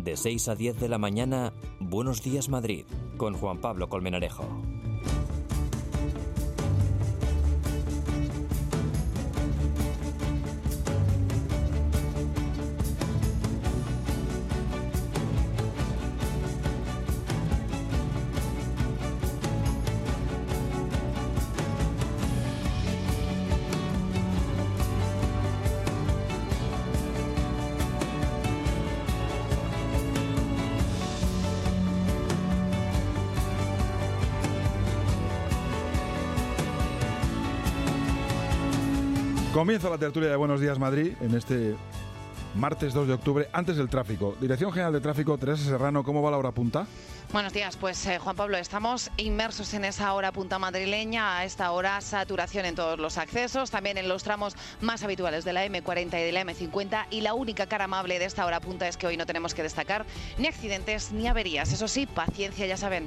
De 6 a 10 de la mañana, Buenos Días Madrid, con Juan Pablo Colmenarejo. Comienza la tertulia de Buenos Días Madrid en este martes 2 de octubre, antes del tráfico. Dirección General de Tráfico, Teresa Serrano, ¿cómo va la hora punta? Buenos días, pues Juan Pablo, estamos inmersos en esa hora punta madrileña. A esta hora saturación en todos los accesos, también en los tramos más habituales de la M40 y de la M50, y la única cara amable de esta hora punta es que hoy no tenemos que destacar ni accidentes ni averías. Eso sí, paciencia, ya saben.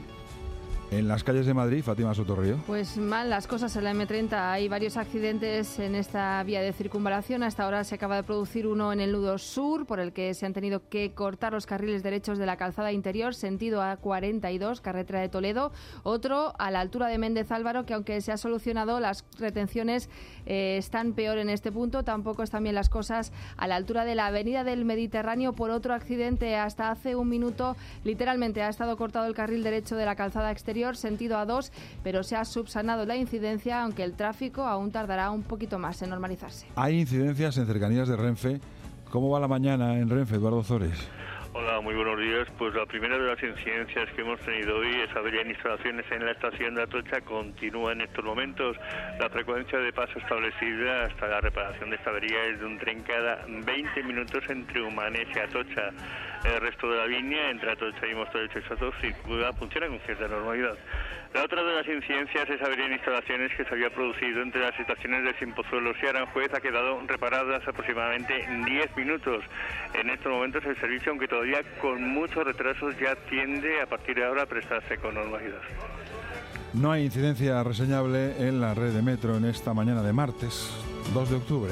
En las calles de Madrid, Fátima Sotorrío. Pues mal las cosas en la M30. Hay varios accidentes en esta vía de circunvalación. Hasta ahora se acaba de producir uno en el nudo sur, por el que se han tenido que cortar los carriles derechos de la calzada interior, sentido A42, carretera de Toledo. Otro a la altura de Méndez Álvaro, que aunque se ha solucionado, las retenciones están peor en este punto. Tampoco están bien las cosas a la altura de la avenida del Mediterráneo por otro accidente. Hasta hace un minuto, literalmente, ha estado cortado el carril derecho de la calzada exterior, sentido A2, pero se ha subsanado la incidencia, aunque el tráfico aún tardará un poquito más en normalizarse. Hay incidencias en cercanías de Renfe. ¿Cómo va la mañana en Renfe, Eduardo Zores? Hola, muy buenos días. Pues la primera de las incidencias que hemos tenido hoy es avería en instalaciones en la estación de Atocha. Continúa en estos momentos. La frecuencia de paso establecida hasta la reparación de esta avería es de un tren cada 20 minutos entre Humanés y Atocha. El resto de la línea, entre Atocha y Móstoles y Chorzów, funciona con cierta normalidad. La otra de las incidencias es avería en instalaciones que se había producido entre las estaciones de Cienpozuelos y Aranjuez. Ha quedado reparada hace aproximadamente 10 minutos. En estos momentos el servicio, aunque todavía con muchos retrasos, ya tiende a partir de ahora a prestarse con normalidad. No hay incidencia reseñable en la red de metro en esta mañana de martes 2 de octubre.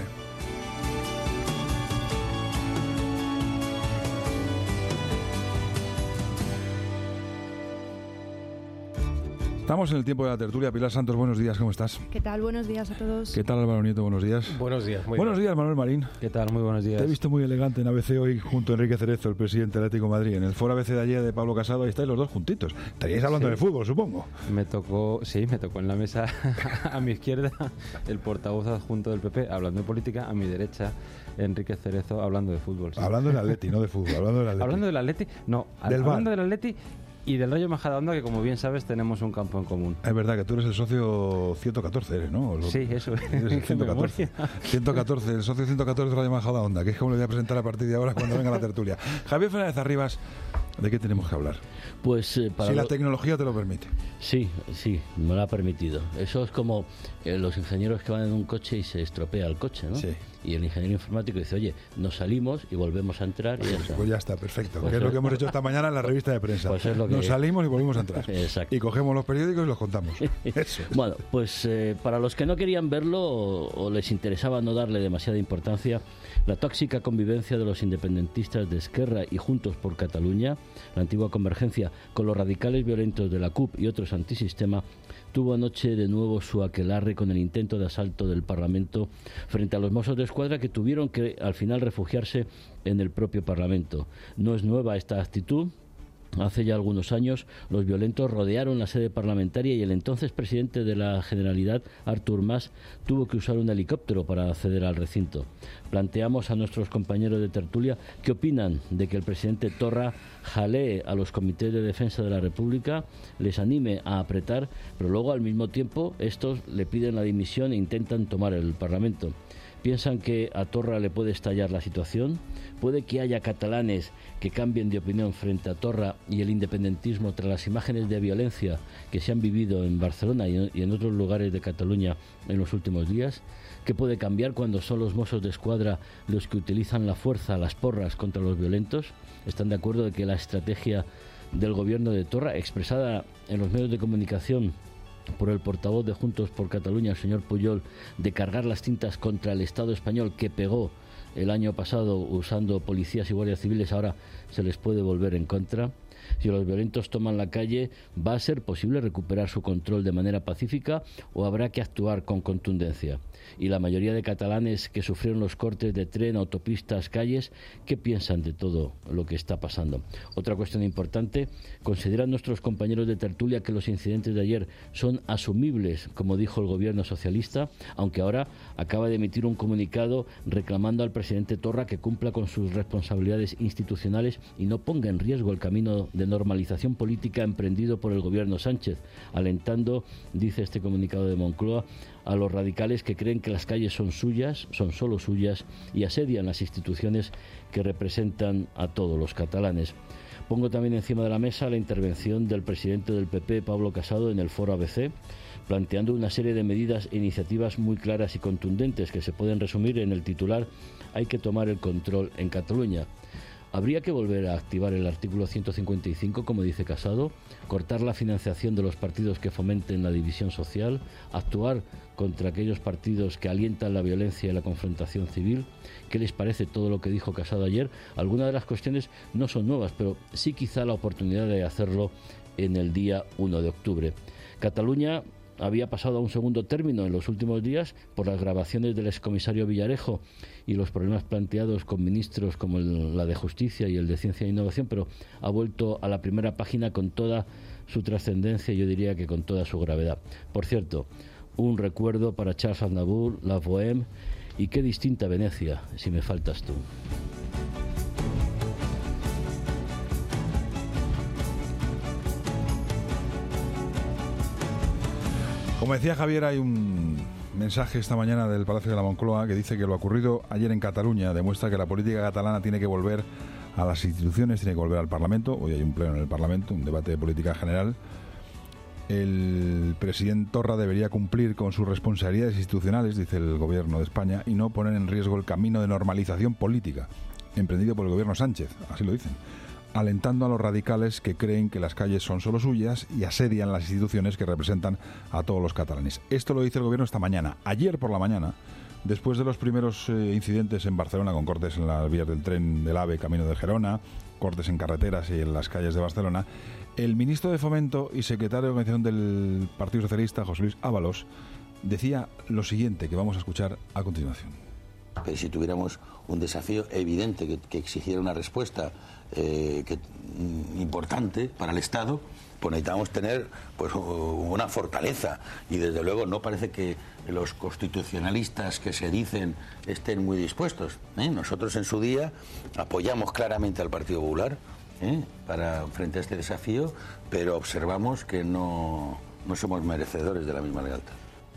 Estamos en el tiempo de la tertulia. Pilar Santos, buenos días, ¿cómo estás? ¿Qué tal? Buenos días a todos. ¿Qué tal, Álvaro Nieto? Buenos días. Buenos días. Buenos días, Manuel Marín. ¿Qué tal? Muy buenos días. Te he visto muy elegante en ABC hoy junto a Enrique Cerezo, el presidente del Atlético de Madrid. En el foro ABC de ayer de Pablo Casado, ahí estáis los dos juntitos. Estaríais hablando de fútbol, supongo. Me tocó en la mesa a mi izquierda el portavoz adjunto del PP hablando de política, a mi derecha Enrique Cerezo hablando de fútbol. Sí. Hablando del Atleti, no de fútbol, Hablando del Atleti, no, hablando del Atleti y del Rayo Majadahonda, que como bien sabes tenemos un campo en común. Es verdad que tú eres el socio 114, ¿eres, no? Sí, eso es. Eres el 114. 114, el socio 114 de Rayo Majadahonda, que es como lo voy a presentar a partir de ahora cuando venga la tertulia. Javier Fernández Arribas, ¿de qué tenemos que hablar? Pues si la tecnología te lo permite. Sí, me lo ha permitido. Eso es como los ingenieros que van en un coche y se estropea el coche, ¿no? Sí. Y el ingeniero informático dice, oye, nos salimos y volvemos a entrar y ya está. Pues ya está, perfecto. Pues que es lo que hemos hecho esta mañana en la revista de prensa. Pues es lo que... Nos salimos y volvimos a entrar. Exacto. Y cogemos los periódicos y los contamos. Eso. Bueno, pues para los que no querían verlo o les interesaba no darle demasiada importancia, la tóxica convivencia de los independentistas de Esquerra y Juntos por Cataluña, la antigua convergencia, con los radicales violentos de la CUP y otros antisistema, tuvo anoche de nuevo su aquelarre con el intento de asalto del Parlamento frente a los Mossos de Escuadra, que tuvieron que al final refugiarse en el propio Parlamento. No es nueva esta actitud. Hace ya algunos años los violentos rodearon la sede parlamentaria y el entonces presidente de la Generalidad, Artur Mas, tuvo que usar un helicóptero para acceder al recinto. Planteamos a nuestros compañeros de tertulia qué opinan de que el presidente Torra jalee a los comités de defensa de la República, les anime a apretar, pero luego al mismo tiempo estos le piden la dimisión e intentan tomar el Parlamento. ¿Piensan que a Torra le puede estallar la situación? ¿Puede que haya catalanes que cambien de opinión frente a Torra y el independentismo tras las imágenes de violencia que se han vivido en Barcelona y en otros lugares de Cataluña en los últimos días? ¿Qué puede cambiar cuando son los Mossos de Escuadra los que utilizan la fuerza, las porras contra los violentos? ¿Están de acuerdo de que la estrategia del gobierno de Torra, expresada en los medios de comunicación por el portavoz de Juntos por Cataluña, el señor Pujol, de cargar las tintas contra el Estado español que pegó el año pasado usando policías y guardias civiles, ahora se les puede volver en contra. Si los violentos toman la calle, ¿va a ser posible recuperar su control de manera pacífica o habrá que actuar con contundencia? Y la mayoría de catalanes que sufrieron los cortes de tren, autopistas, calles, ¿qué piensan de todo lo que está pasando? Otra cuestión importante, ¿consideran nuestros compañeros de tertulia que los incidentes de ayer son asumibles, como dijo el gobierno socialista, aunque ahora acaba de emitir un comunicado reclamando al presidente Torra que cumpla con sus responsabilidades institucionales y no ponga en riesgo el camino de normalización política emprendido por el gobierno Sánchez, alentando, dice este comunicado de Moncloa, a los radicales que creen que las calles son suyas, son solo suyas, y asedian las instituciones que representan a todos los catalanes. Pongo también encima de la mesa la intervención del presidente del PP, Pablo Casado, en el foro ABC, planteando una serie de medidas e iniciativas muy claras y contundentes que se pueden resumir en el titular: hay que tomar el control en Cataluña. ¿Habría que volver a activar el artículo 155, como dice Casado, cortar la financiación de los partidos que fomenten la división social, actuar contra aquellos partidos que alientan la violencia y la confrontación civil? ¿Qué les parece todo lo que dijo Casado ayer? Algunas de las cuestiones no son nuevas, pero sí quizá la oportunidad de hacerlo en el día 1 de octubre. Cataluña había pasado a un segundo término en los últimos días por las grabaciones del excomisario Villarejo y los problemas planteados con ministros como la de Justicia y el de Ciencia e Innovación, pero ha vuelto a la primera página con toda su trascendencia y yo diría que con toda su gravedad. Por cierto, un recuerdo para Charles Aznavour, La Bohème y qué distinta Venecia, si me faltas tú. Como decía Javier, hay un mensaje esta mañana del Palacio de la Moncloa que dice que lo ocurrido ayer en Cataluña demuestra que la política catalana tiene que volver a las instituciones, tiene que volver al Parlamento. Hoy hay un pleno en el Parlamento, un debate de política general. El presidente Torra debería cumplir con sus responsabilidades institucionales, dice el gobierno de España, y no poner en riesgo el camino de normalización política emprendido por el gobierno Sánchez, así lo dicen, alentando a los radicales que creen que las calles son solo suyas y asedian las instituciones que representan a todos los catalanes. Esto lo dice el gobierno esta mañana. Ayer por la mañana, después de los primeros incidentes en Barcelona con cortes en las vías del tren del AVE camino de Gerona, cortes en carreteras y en las calles de Barcelona, el ministro de Fomento y secretario de Organización del Partido Socialista, José Luis Ábalos, decía lo siguiente, que vamos a escuchar a continuación. Pero si tuviéramos un desafío evidente que exigiera una respuesta importante para el Estado, pues necesitamos tener pues una fortaleza, y desde luego no parece que los constitucionalistas que se dicen estén muy dispuestos. Nosotros en su día apoyamos claramente al Partido Popular para frente a este desafío, pero observamos que no somos merecedores de la misma lealtad.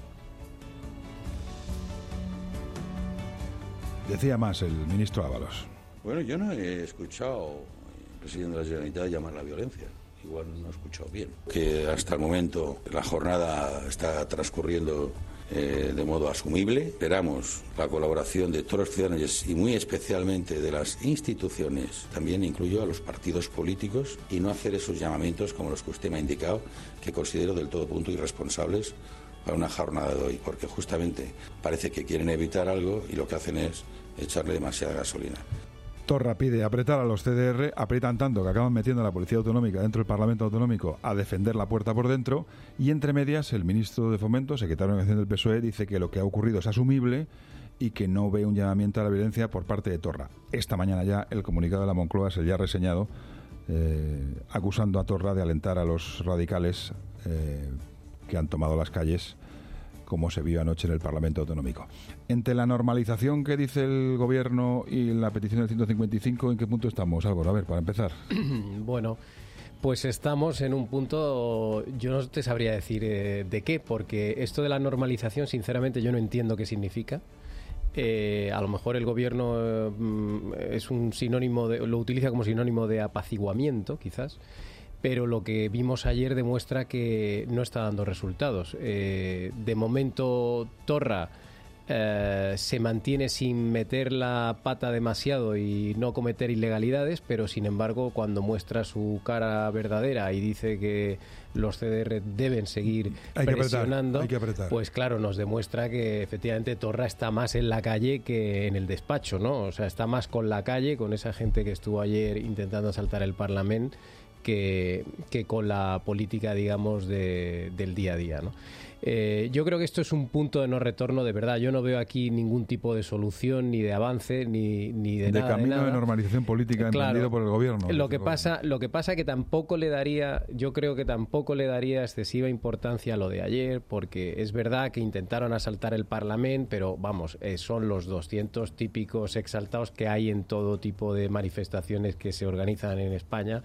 Decía más el ministro Ábalos. Bueno, yo no he escuchado al presidente de la Generalitat llamar a la violencia. Igual no he escuchado bien. Que hasta el momento la jornada está transcurriendo de modo asumible. Esperamos la colaboración de todos los ciudadanos y muy especialmente de las instituciones. También incluyo a los partidos políticos, y no hacer esos llamamientos como los que usted me ha indicado, que considero del todo punto irresponsables para una jornada de hoy, porque justamente parece que quieren evitar algo y lo que hacen es echarle demasiada gasolina. Torra pide apretar a los CDR, aprietan tanto que acaban metiendo a la Policía Autonómica dentro del Parlamento Autonómico a defender la puerta por dentro, y entre medias el ministro de Fomento, secretario de Organización del PSOE, dice que lo que ha ocurrido es asumible y que no ve un llamamiento a la violencia por parte de Torra. Esta mañana ya el comunicado de la Moncloa se ya ha reseñado, acusando a Torra de alentar a los radicales que han tomado las calles, como se vio anoche en el Parlamento Autonómico. Entre la normalización que dice el Gobierno y la petición del 155, ¿en qué punto estamos, Álvaro? A ver, para empezar. Bueno, pues estamos en un punto, yo no te sabría decir de qué, porque esto de la normalización, sinceramente, yo no entiendo qué significa. A lo mejor el Gobierno es un sinónimo lo utiliza como sinónimo de apaciguamiento, quizás. Pero lo que vimos ayer demuestra que no está dando resultados. De momento, Torra se mantiene sin meter la pata demasiado y no cometer ilegalidades, pero sin embargo cuando muestra su cara verdadera y dice que los CDR deben seguir presionando, hay que apretar. Pues claro, nos demuestra que efectivamente Torra está más en la calle que en el despacho, ¿no? O sea, está más con la calle, con esa gente que estuvo ayer intentando asaltar el Parlamento, que con la política, digamos, del día a día, ¿no? Yo creo que esto es un punto de no retorno, de verdad. Yo no veo aquí ningún tipo de solución, ni de avance, ni de nada. De camino de de normalización política emprendido por el gobierno. Lo que pasa que tampoco le daría, yo creo que tampoco le daría excesiva importancia a lo de ayer, porque es verdad que intentaron asaltar el Parlamento, pero vamos, son los 200 típicos exaltados que hay en todo tipo de manifestaciones que se organizan en España,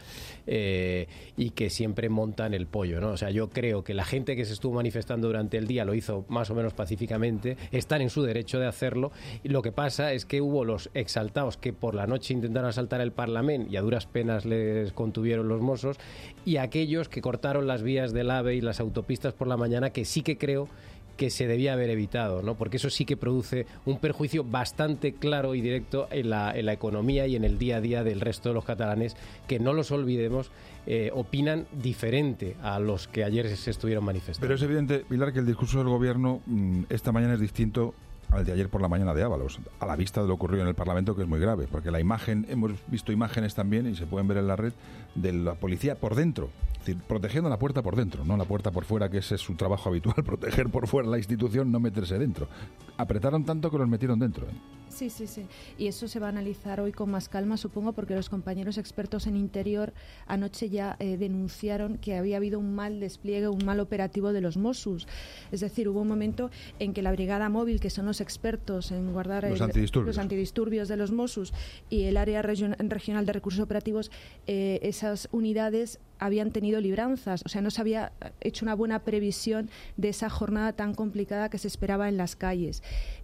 y que siempre montan el pollo, ¿no? O sea, yo creo que la gente que se estuvo manifestando durante el día lo hizo más o menos pacíficamente, están en su derecho de hacerlo, y lo que pasa es que hubo los exaltados que por la noche intentaron asaltar el Parlamento y a duras penas les contuvieron los Mossos, y aquellos que cortaron las vías del AVE y las autopistas por la mañana, que sí que creo que se debía haber evitado, ¿no? Porque eso sí que produce un perjuicio bastante claro y directo en la economía y en el día a día del resto de los catalanes, que no los olvidemos, opinan diferente a los que ayer se estuvieron manifestando. Pero es evidente, Pilar, que el discurso del gobierno esta mañana es distinto al de ayer por la mañana de Ábalos, a la vista de lo ocurrido en el Parlamento, que es muy grave, porque la imagen, hemos visto imágenes también, y se pueden ver en la red, de la policía por dentro, es decir, protegiendo la puerta por dentro, no la puerta por fuera, que ese es su trabajo habitual, proteger por fuera la institución, no meterse dentro. Apretaron tanto que los metieron dentro, ¿eh? Sí. Y eso se va a analizar hoy con más calma, supongo, porque los compañeros expertos en interior anoche ya denunciaron que había habido un mal despliegue, un mal operativo de los Mossos. Es decir, hubo un momento en que la brigada móvil, que son los expertos en guardar los antidisturbios de los Mossos, y el área regional de recursos operativos, esas unidades habían tenido libranzas, o sea, no se había hecho una buena previsión de esa jornada tan complicada que se esperaba en las calles.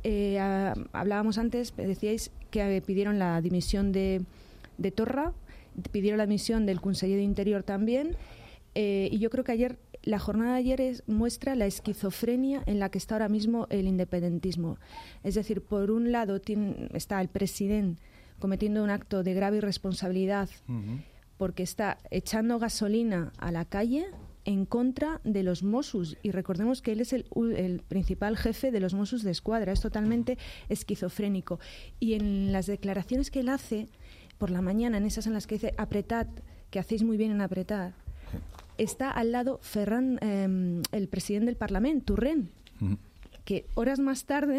Hablábamos antes, decíais que pidieron la dimisión de Torra, pidieron la dimisión del conseller de Interior también, y yo creo que la jornada de ayer muestra la esquizofrenia en la que está ahora mismo el independentismo. Es decir, por un lado está el presidente cometiendo un acto de grave irresponsabilidad, porque está echando gasolina a la calle en contra de los Mossos, y recordemos que él es el principal jefe de los Mossos de Escuadra. Es totalmente esquizofrénico, y en las declaraciones que él hace por la mañana, en esas en las que dice apretad, que hacéis muy bien en apretar, está al lado Ferran, el presidente del Parlamento, Torrent, que horas más tarde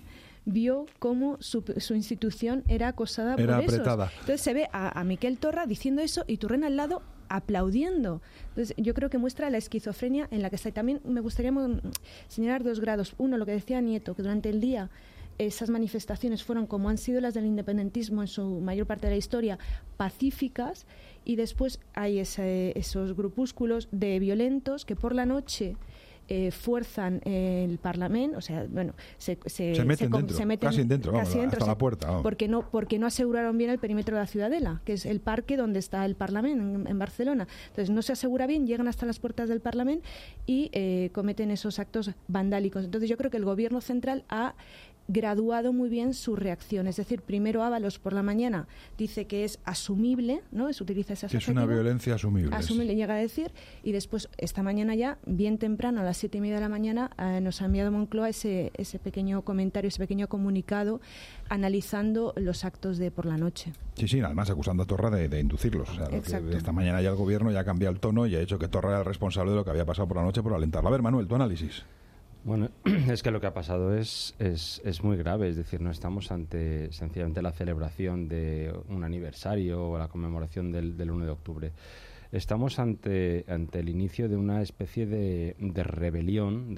vio cómo su institución era acosada por apretada. Esos. Entonces se ve a Miquel Torra diciendo eso y Torrent al lado aplaudiendo. Entonces yo creo que muestra la esquizofrenia en la que está. Y también me gustaría señalar 2 grados. Uno, lo que decía Nieto, que durante el día esas manifestaciones fueron, como han sido las del independentismo en su mayor parte de la historia, pacíficas, y después hay esos grupúsculos de violentos que por la noche fuerzan el Parlamento, o sea, bueno, se meten casi dentro, hasta la puerta. Vamos. Porque no aseguraron bien el perímetro de la Ciudadela, que es el parque donde está el Parlamento en Barcelona. Entonces no se asegura bien, llegan hasta las puertas del Parlamento y cometen esos actos vandálicos. Entonces yo creo que el Gobierno central ha graduado muy bien su reacción. Es decir, primero Ábalos por la mañana dice que es asumible, ¿no? Se utiliza ese adjetivo. Que es una violencia asumible. Asumible, llega a decir, y después esta mañana ya, bien temprano, a las 7:30 de la mañana, nos ha enviado Moncloa ese pequeño comentario, ese pequeño comunicado, analizando los actos de por la noche. Sí, además acusando a Torra de inducirlos. O sea, esta mañana ya el Gobierno ya ha cambiado el tono y ha hecho que Torra era el responsable de lo que había pasado por la noche por alentarla. A ver, Manuel, tu análisis. Bueno, es que lo que ha pasado es muy grave, es decir, no estamos ante sencillamente la celebración de un aniversario o la conmemoración del 1 de octubre. Estamos ante el inicio de una especie de rebelión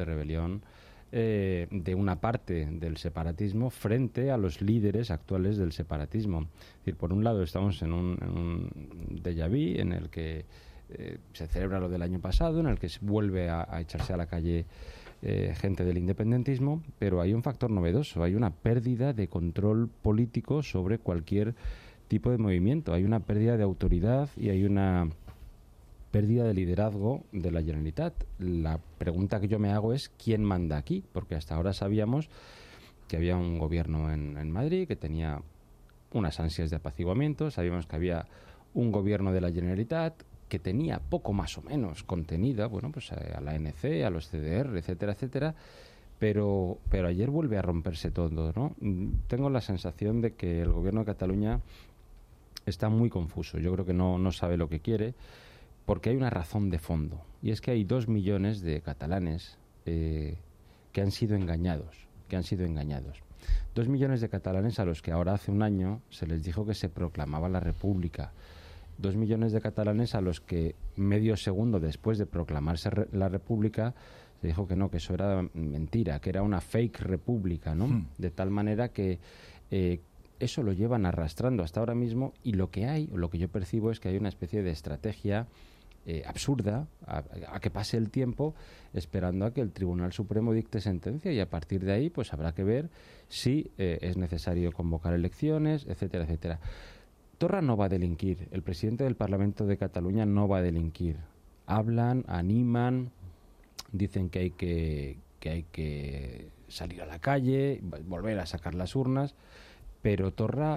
de una parte del separatismo frente a los líderes actuales del separatismo. Es decir, por un lado estamos en un déjà vu en el que se celebra lo del año pasado, en el que se vuelve a echarse a la calle gente del independentismo, pero hay un factor novedoso, hay una pérdida de control político sobre cualquier tipo de movimiento, hay una pérdida de autoridad y hay una pérdida de liderazgo de la Generalitat. La pregunta que yo me hago es ¿quién manda aquí? Porque hasta ahora sabíamos que había un gobierno en Madrid que tenía unas ansias de apaciguamiento, sabíamos que había un gobierno de la Generalitat que tenía poco más o menos contenida, bueno, pues a la ANC, a los CDR, etcétera, etcétera, pero ayer vuelve a romperse todo, ¿no? Tengo la sensación de que el gobierno de Cataluña está muy confuso. Yo creo que no sabe lo que quiere, porque hay una razón de fondo, y es que hay 2 millones de catalanes que han sido engañados. 2 millones de catalanes a los que ahora hace un año se les dijo que se proclamaba la República. 2 millones de catalanes a los que medio segundo después de proclamarse la República se dijo que no, que eso era mentira, que era una fake república, ¿no? De tal manera que eso lo llevan arrastrando hasta ahora mismo, y lo que yo percibo es que hay una especie de estrategia absurda a que pase el tiempo esperando a que el Tribunal Supremo dicte sentencia, y a partir de ahí pues habrá que ver si es necesario convocar elecciones, etcétera, etcétera. Torra no va a delinquir, el presidente del Parlamento de Cataluña no va a delinquir. Hablan, animan, dicen que hay que salir a la calle, volver a sacar las urnas, pero Torra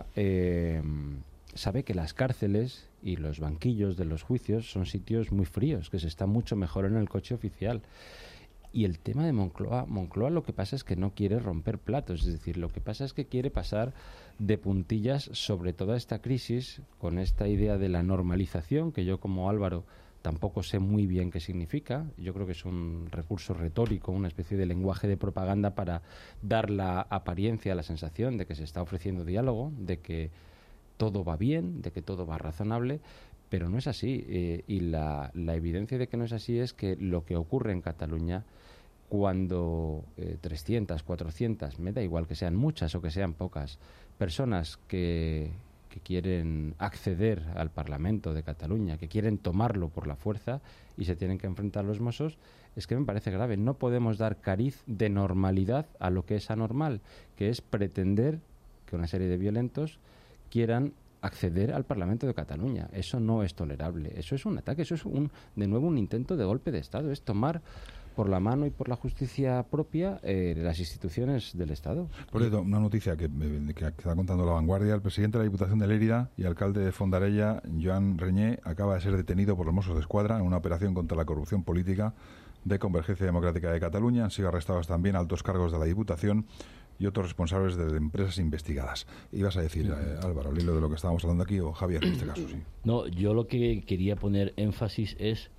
sabe que las cárceles y los banquillos de los juicios son sitios muy fríos, que se está mucho mejor en el coche oficial. Y el tema de Moncloa lo que pasa es que no quiere romper platos, es decir, lo que pasa es que quiere pasar de puntillas sobre toda esta crisis, con esta idea de la normalización, que yo como Álvaro tampoco sé muy bien qué significa. Yo creo que es un recurso retórico, una especie de lenguaje de propaganda para dar la apariencia, la sensación de que se está ofreciendo diálogo, de que todo va bien, de que todo va razonable, pero no es así. Y la evidencia de que no es así es que lo que ocurre en Cataluña, cuando 300, 400, me da igual que sean muchas o que sean pocas, personas que quieren acceder al Parlamento de Cataluña, que quieren tomarlo por la fuerza y se tienen que enfrentar a los Mossos, es que me parece grave. No podemos dar cariz de normalidad a lo que es anormal, que es pretender que una serie de violentos quieran acceder al Parlamento de Cataluña. Eso no es tolerable. Eso es un ataque, eso es de nuevo un intento de golpe de Estado, es tomar por la mano y por la justicia propia las instituciones del Estado. Por cierto, una noticia que está contando La Vanguardia: el presidente de la Diputación de Lérida y alcalde de Fondarella, Joan Reñé, acaba de ser detenido por los Mossos de Escuadra en una operación contra la corrupción política de Convergencia Democrática de Cataluña. Han sido arrestados también altos cargos de la Diputación y otros responsables de empresas investigadas. Ibas a decir, Álvaro, al hilo de lo que estábamos hablando aquí, o Javier en este caso, sí. No, yo lo que quería poner énfasis es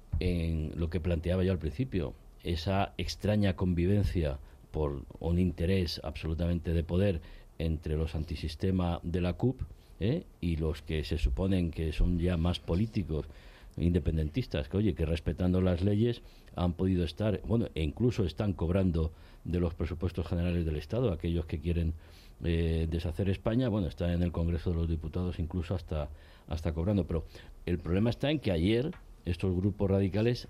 en lo que planteaba yo al principio, esa extraña convivencia por un interés absolutamente de poder entre los antisistema de la CUP y los que se suponen que son ya más políticos, independentistas, que respetando las leyes han podido estar, e incluso están cobrando de los presupuestos generales del Estado, aquellos que quieren deshacer España, están en el Congreso de los Diputados incluso hasta cobrando. Pero el problema está en que ayer estos grupos radicales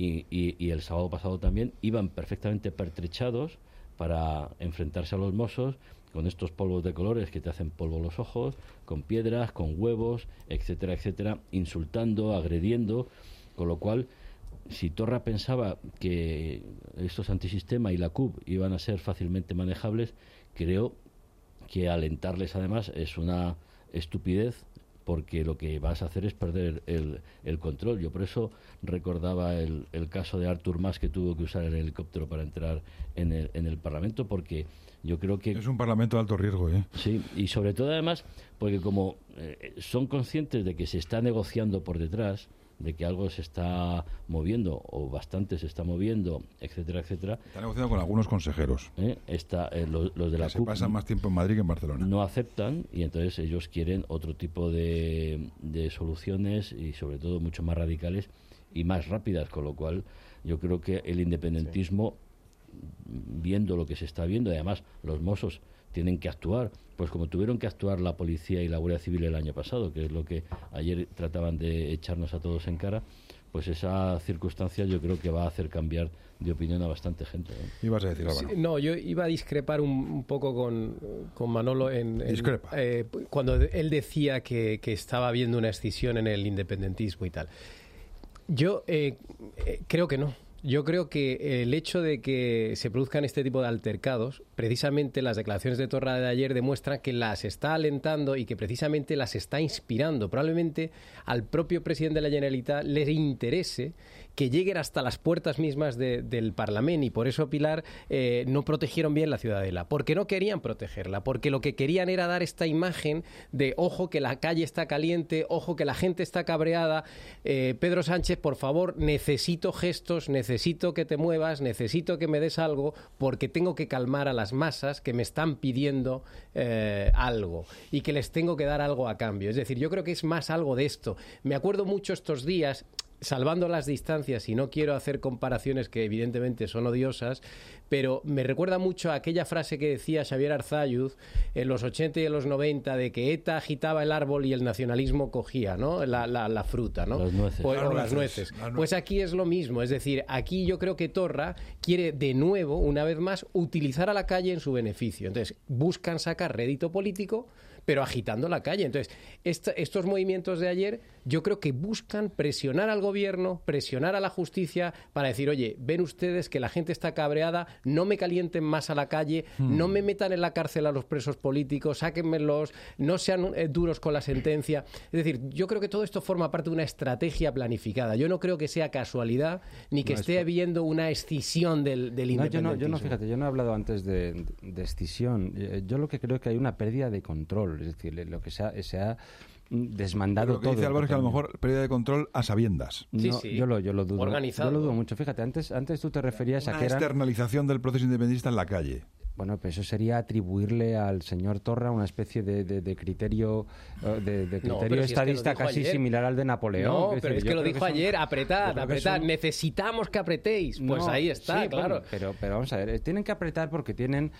y el sábado pasado también iban perfectamente pertrechados para enfrentarse a los Mossos con estos polvos de colores que te hacen polvo los ojos, con piedras, con huevos, etcétera, etcétera, insultando, agrediendo, con lo cual, si Torra pensaba que estos antisistema y la CUP iban a ser fácilmente manejables, creo que alentarles además es una estupidez, porque lo que vas a hacer es perder el control. Yo por eso recordaba el caso de Artur Mas, que tuvo que usar el helicóptero para entrar en el Parlamento, porque yo creo que... Es un Parlamento de alto riesgo, ¿eh? Sí, y sobre todo además, porque como son conscientes de que se está negociando por detrás, de que algo se está moviendo, o bastante se está moviendo, etcétera, etcétera. Está negociando con algunos consejeros. Los de la CUP se pasan más tiempo en Madrid que en Barcelona. No aceptan, y entonces ellos quieren otro tipo de soluciones, y sobre todo mucho más radicales y más rápidas, con lo cual yo creo que el independentismo, viendo lo que se está viendo, y además los Mossos tienen que actuar, pues como tuvieron que actuar la policía y la Guardia Civil el año pasado, que es lo que ayer trataban de echarnos a todos en cara, pues esa circunstancia yo creo que va a hacer cambiar de opinión a bastante gente, ¿no? Ibas a decir, Álvaro. Sí, no, yo iba a discrepar un poco con Manolo cuando él decía que estaba habiendo una escisión en el independentismo y tal. Yo creo que no. Yo creo que el hecho de que se produzcan este tipo de altercados, precisamente las declaraciones de Torra de ayer demuestran que las está alentando y que precisamente las está inspirando. Probablemente al propio presidente de la Generalitat le interese que lleguen hasta las puertas mismas del Parlamento, y por eso, Pilar, no protegieron bien la Ciudadela, porque no querían protegerla, porque lo que querían era dar esta imagen de ojo que la calle está caliente, ojo que la gente está cabreada, Pedro Sánchez, por favor, necesito gestos, necesito que te muevas, necesito que me des algo, porque tengo que calmar a las masas que me están pidiendo algo y que les tengo que dar algo a cambio. Es decir, yo creo que es más algo de esto. Me acuerdo mucho estos días, salvando las distancias, y no quiero hacer comparaciones que evidentemente son odiosas, pero me recuerda mucho a aquella frase que decía Xavier Arzalluz en los 80 y en los 90 de que ETA agitaba el árbol y el nacionalismo cogía, ¿no? la fruta, ¿no? Las nueces. O las nueces. Pues aquí es lo mismo, es decir, aquí yo creo que Torra quiere de nuevo, una vez más, utilizar a la calle en su beneficio. Entonces, buscan sacar rédito político, pero agitando la calle. Entonces, estos movimientos de ayer yo creo que buscan presionar al gobierno, presionar a la justicia para decir, oye, ven ustedes que la gente está cabreada, no me calienten más a la calle, no me metan en la cárcel a los presos políticos, sáquenmelos, no sean duros con la sentencia. Es decir, yo creo que todo esto forma parte de una estrategia planificada. Yo no creo que sea casualidad ni que esté habiendo una escisión del independentismo. Yo no, fíjate, yo no he hablado antes de escisión. Yo lo que creo es que hay una pérdida de control. Es decir, lo que se ha desmandado todo. Lo que dice Álvaro es que a lo mejor pérdida de control a sabiendas. No, sí. Yo lo dudo. Organizado. Yo lo dudo mucho. Fíjate, antes tú te referías a que era externalización del proceso independentista en la calle. Bueno, pues eso sería atribuirle al señor Torra una especie de criterio estadista casi ayer, similar al de Napoleón. No, pero es que lo dijo ayer, apretad, necesitamos que apretéis. Pues ahí está, sí, claro. Bueno, pero vamos a ver, tienen que apretar porque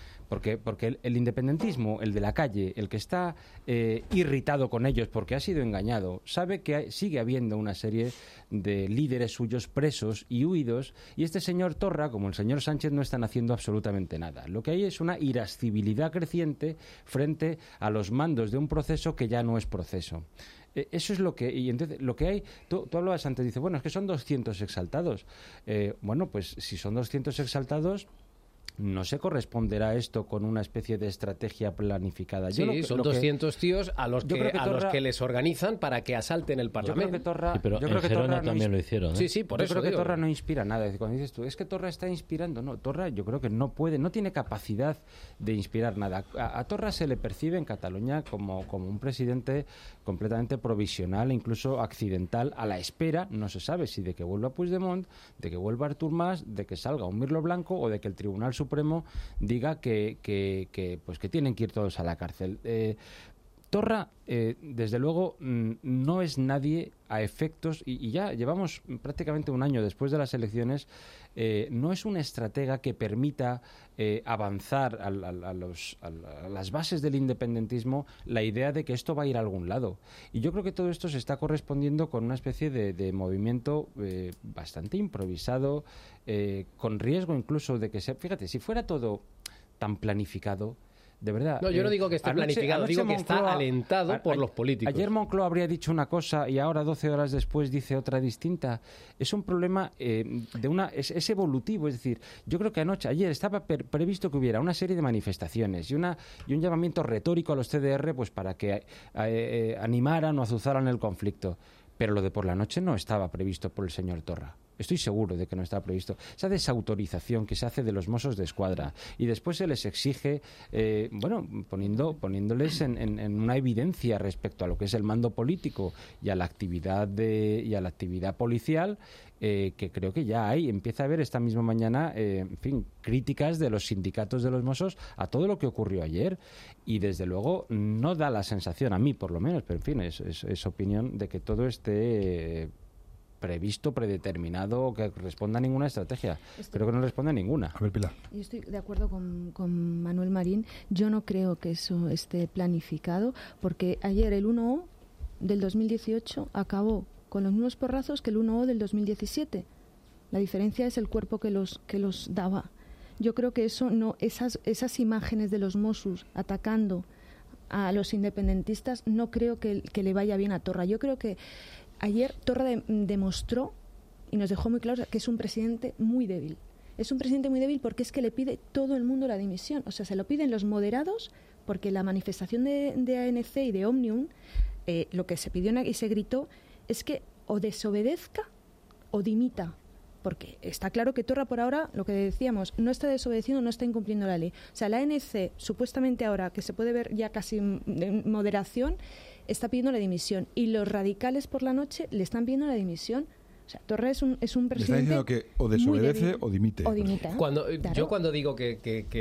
el independentismo, el de la calle, el que está irritado con ellos porque ha sido engañado, sabe que sigue habiendo una serie de líderes suyos presos y huidos, y este señor Torra, como el señor Sánchez, no están haciendo absolutamente nada. Lo que hay es una irascibilidad creciente frente a los mandos de un proceso que ya no es proceso. Eso es lo que... Y entonces, lo que hay... Tú hablabas antes, dices, bueno, es que son 200 exaltados. Bueno, pues si son 200 exaltados... ¿No se corresponderá esto con una especie de estrategia planificada? Son 200 tíos a los que les organizan para que asalten el Parlamento. Pero en Gerona también lo hicieron. Sí, por eso creo que Torra no inspira nada. Cuando dices tú, es que Torra está inspirando. No, Torra yo creo que no tiene capacidad de inspirar nada. A Torra se le percibe en Cataluña como un presidente completamente provisional e incluso accidental, a la espera, no se sabe si de que vuelva Puigdemont, de que vuelva Artur Mas, de que salga un Mirlo Blanco o de que el Tribunal Supremo diga que tienen que ir todos a la cárcel. Torra, desde luego, no es nadie a efectos, y ya llevamos prácticamente un año después de las elecciones, no es un estratega que permita avanzar a las bases del independentismo la idea de que esto va a ir a algún lado. Y yo creo que todo esto se está correspondiendo con una especie de movimiento bastante improvisado, con riesgo incluso de que fíjate, si fuera todo tan planificado, de verdad. No, yo no digo que esté planificado, digo que está alentado por los políticos. Ayer Moncloa habría dicho una cosa y ahora 12 horas después dice otra distinta. Es un problema es evolutivo, es decir, yo creo que ayer estaba previsto que hubiera una serie de manifestaciones y un llamamiento retórico a los CDR pues para que animaran o azuzaran el conflicto. Pero lo de por la noche no estaba previsto por el señor Torra. Estoy seguro de que no estaba previsto. Esa desautorización que se hace de los Mossos de Escuadra y después se les exige, poniéndoles en una evidencia respecto a lo que es el mando político y a la actividad policial, que creo que ya empieza a haber esta misma mañana, críticas de los sindicatos de los Mossos a todo lo que ocurrió ayer. Y desde luego no da la sensación, a mí por lo menos, pero en fin, es opinión de que todo esté previsto, predeterminado, que responda a ninguna estrategia. Creo que no responde a ninguna. A ver, Pilar. Yo estoy de acuerdo con Manuel Marín. Yo no creo que eso esté planificado, porque ayer el 1O del 2018 acabó con los mismos porrazos que el 1O del 2017. La diferencia es el cuerpo que los daba. Yo creo que eso no, esas imágenes de los Mossos atacando a los independentistas, no creo que le vaya bien a Torra. Yo creo que ayer Torra demostró y nos dejó muy claro que es un presidente muy débil. Es un presidente muy débil porque es que le pide todo el mundo la dimisión. O sea, se lo piden los moderados porque la manifestación de ANC y de Omnium, lo que se pidió y se gritó es que o desobedezca o dimita. Porque está claro que Torra por ahora, lo que decíamos, no está desobedeciendo, no está incumpliendo la ley. O sea, la ANC, supuestamente ahora, que se puede ver ya casi en moderación, está pidiendo la dimisión. Y los radicales por la noche le están pidiendo la dimisión. O sea, Torra es un presidente. Le está diciendo que o desobedece o dimite. O dimita. Claro. Yo cuando digo que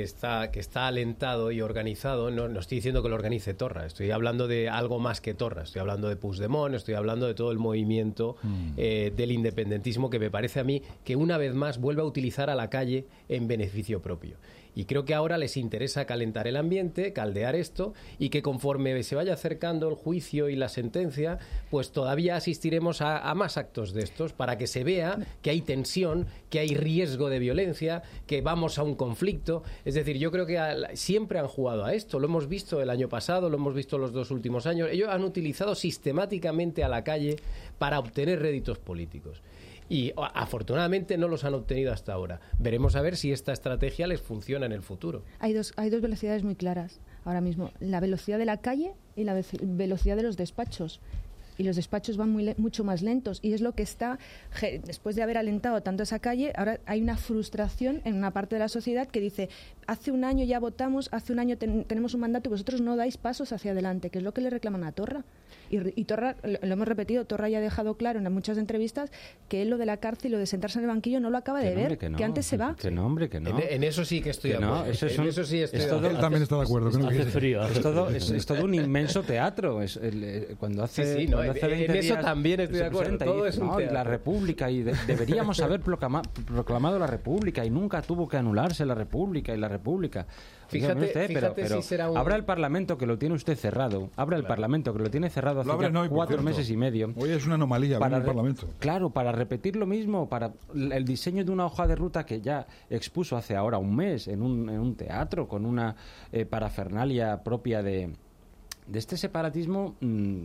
está alentado y organizado, no estoy diciendo que lo organice Torra. Estoy hablando de algo más que Torra. Estoy hablando de Puigdemont, estoy hablando de todo el movimiento del independentismo, que me parece a mí que una vez más vuelve a utilizar a la calle en beneficio propio. Y creo que ahora les interesa calentar el ambiente, caldear esto, y que conforme se vaya acercando el juicio y la sentencia, pues todavía asistiremos a más actos de estos, para que se vea que hay tensión, que hay riesgo de violencia, que vamos a un conflicto. Es decir, yo creo que siempre han jugado a esto. Lo hemos visto el año pasado, lo hemos visto los 2 últimos años. Ellos han utilizado sistemáticamente a la calle para obtener réditos políticos. Y afortunadamente no los han obtenido hasta ahora. Veremos a ver si esta estrategia les funciona en el futuro. Hay dos velocidades muy claras ahora mismo. La velocidad de la calle y la velocidad de los despachos. Y los despachos van mucho más lentos. Y es lo que está, después de haber alentado tanto esa calle, ahora hay una frustración en una parte de la sociedad que dice, hace un año ya votamos, hace un año tenemos un mandato y vosotros no dais pasos hacia adelante, que es lo que le reclaman a Torra. Y Torra, lo hemos repetido, Torra ya ha dejado claro en muchas entrevistas que él lo de la cárcel y lo de sentarse en el banquillo no lo acaba de ver, que antes se va. Que no, hombre, que no. En eso sí que estoy de acuerdo. Eso sí estoy de acuerdo. Él también está de acuerdo. Hace frío. Es todo un inmenso teatro. Cuando hace, no, cuando hace 20 en eso días también estoy de acuerdo. Todo es un teatro. La República, y deberíamos haber proclamado la República, y nunca tuvo que anularse la República y la República. Fíjate pero si será un... abra el Parlamento, que lo tiene usted cerrado. Abra el Parlamento, que lo tiene cerrado hace ya 4 meses y medio. Hoy es una anomalía para el Parlamento. Claro, para repetir lo mismo, para el diseño de una hoja de ruta que ya expuso hace ahora un mes en un teatro, con una parafernalia propia de este separatismo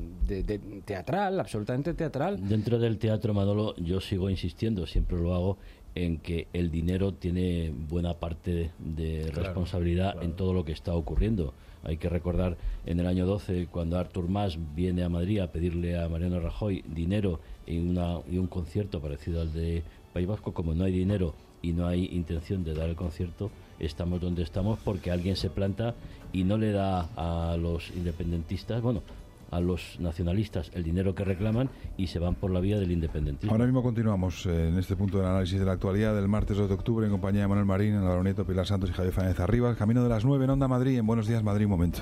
teatral, absolutamente teatral. Dentro del teatro, Manolo, yo sigo insistiendo, siempre lo hago, en que el dinero tiene buena parte de responsabilidad en todo lo que está ocurriendo. Hay que recordar en el año 12, cuando Artur Mas viene a Madrid a pedirle a Mariano Rajoy dinero y un concierto parecido al de País Vasco. Como no hay dinero y no hay intención de dar el concierto, estamos donde estamos porque alguien se planta y no le da a los independentistas, a los nacionalistas, el dinero que reclaman, y se van por la vía del independentismo. Ahora mismo continuamos en este punto del análisis de la actualidad del martes 2 de octubre en compañía de Manuel Marín, Álvaro Nieto, Pilar Santos y Javier Fáñez Arribas. Camino de las 9 en Onda Madrid, en Buenos Días Madrid, un momento.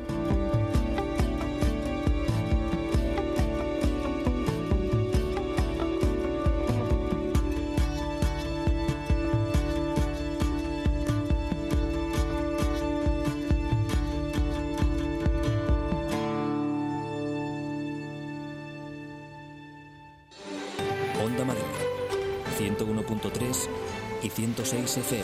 Onda Madrid, 101.3 y 106 FM.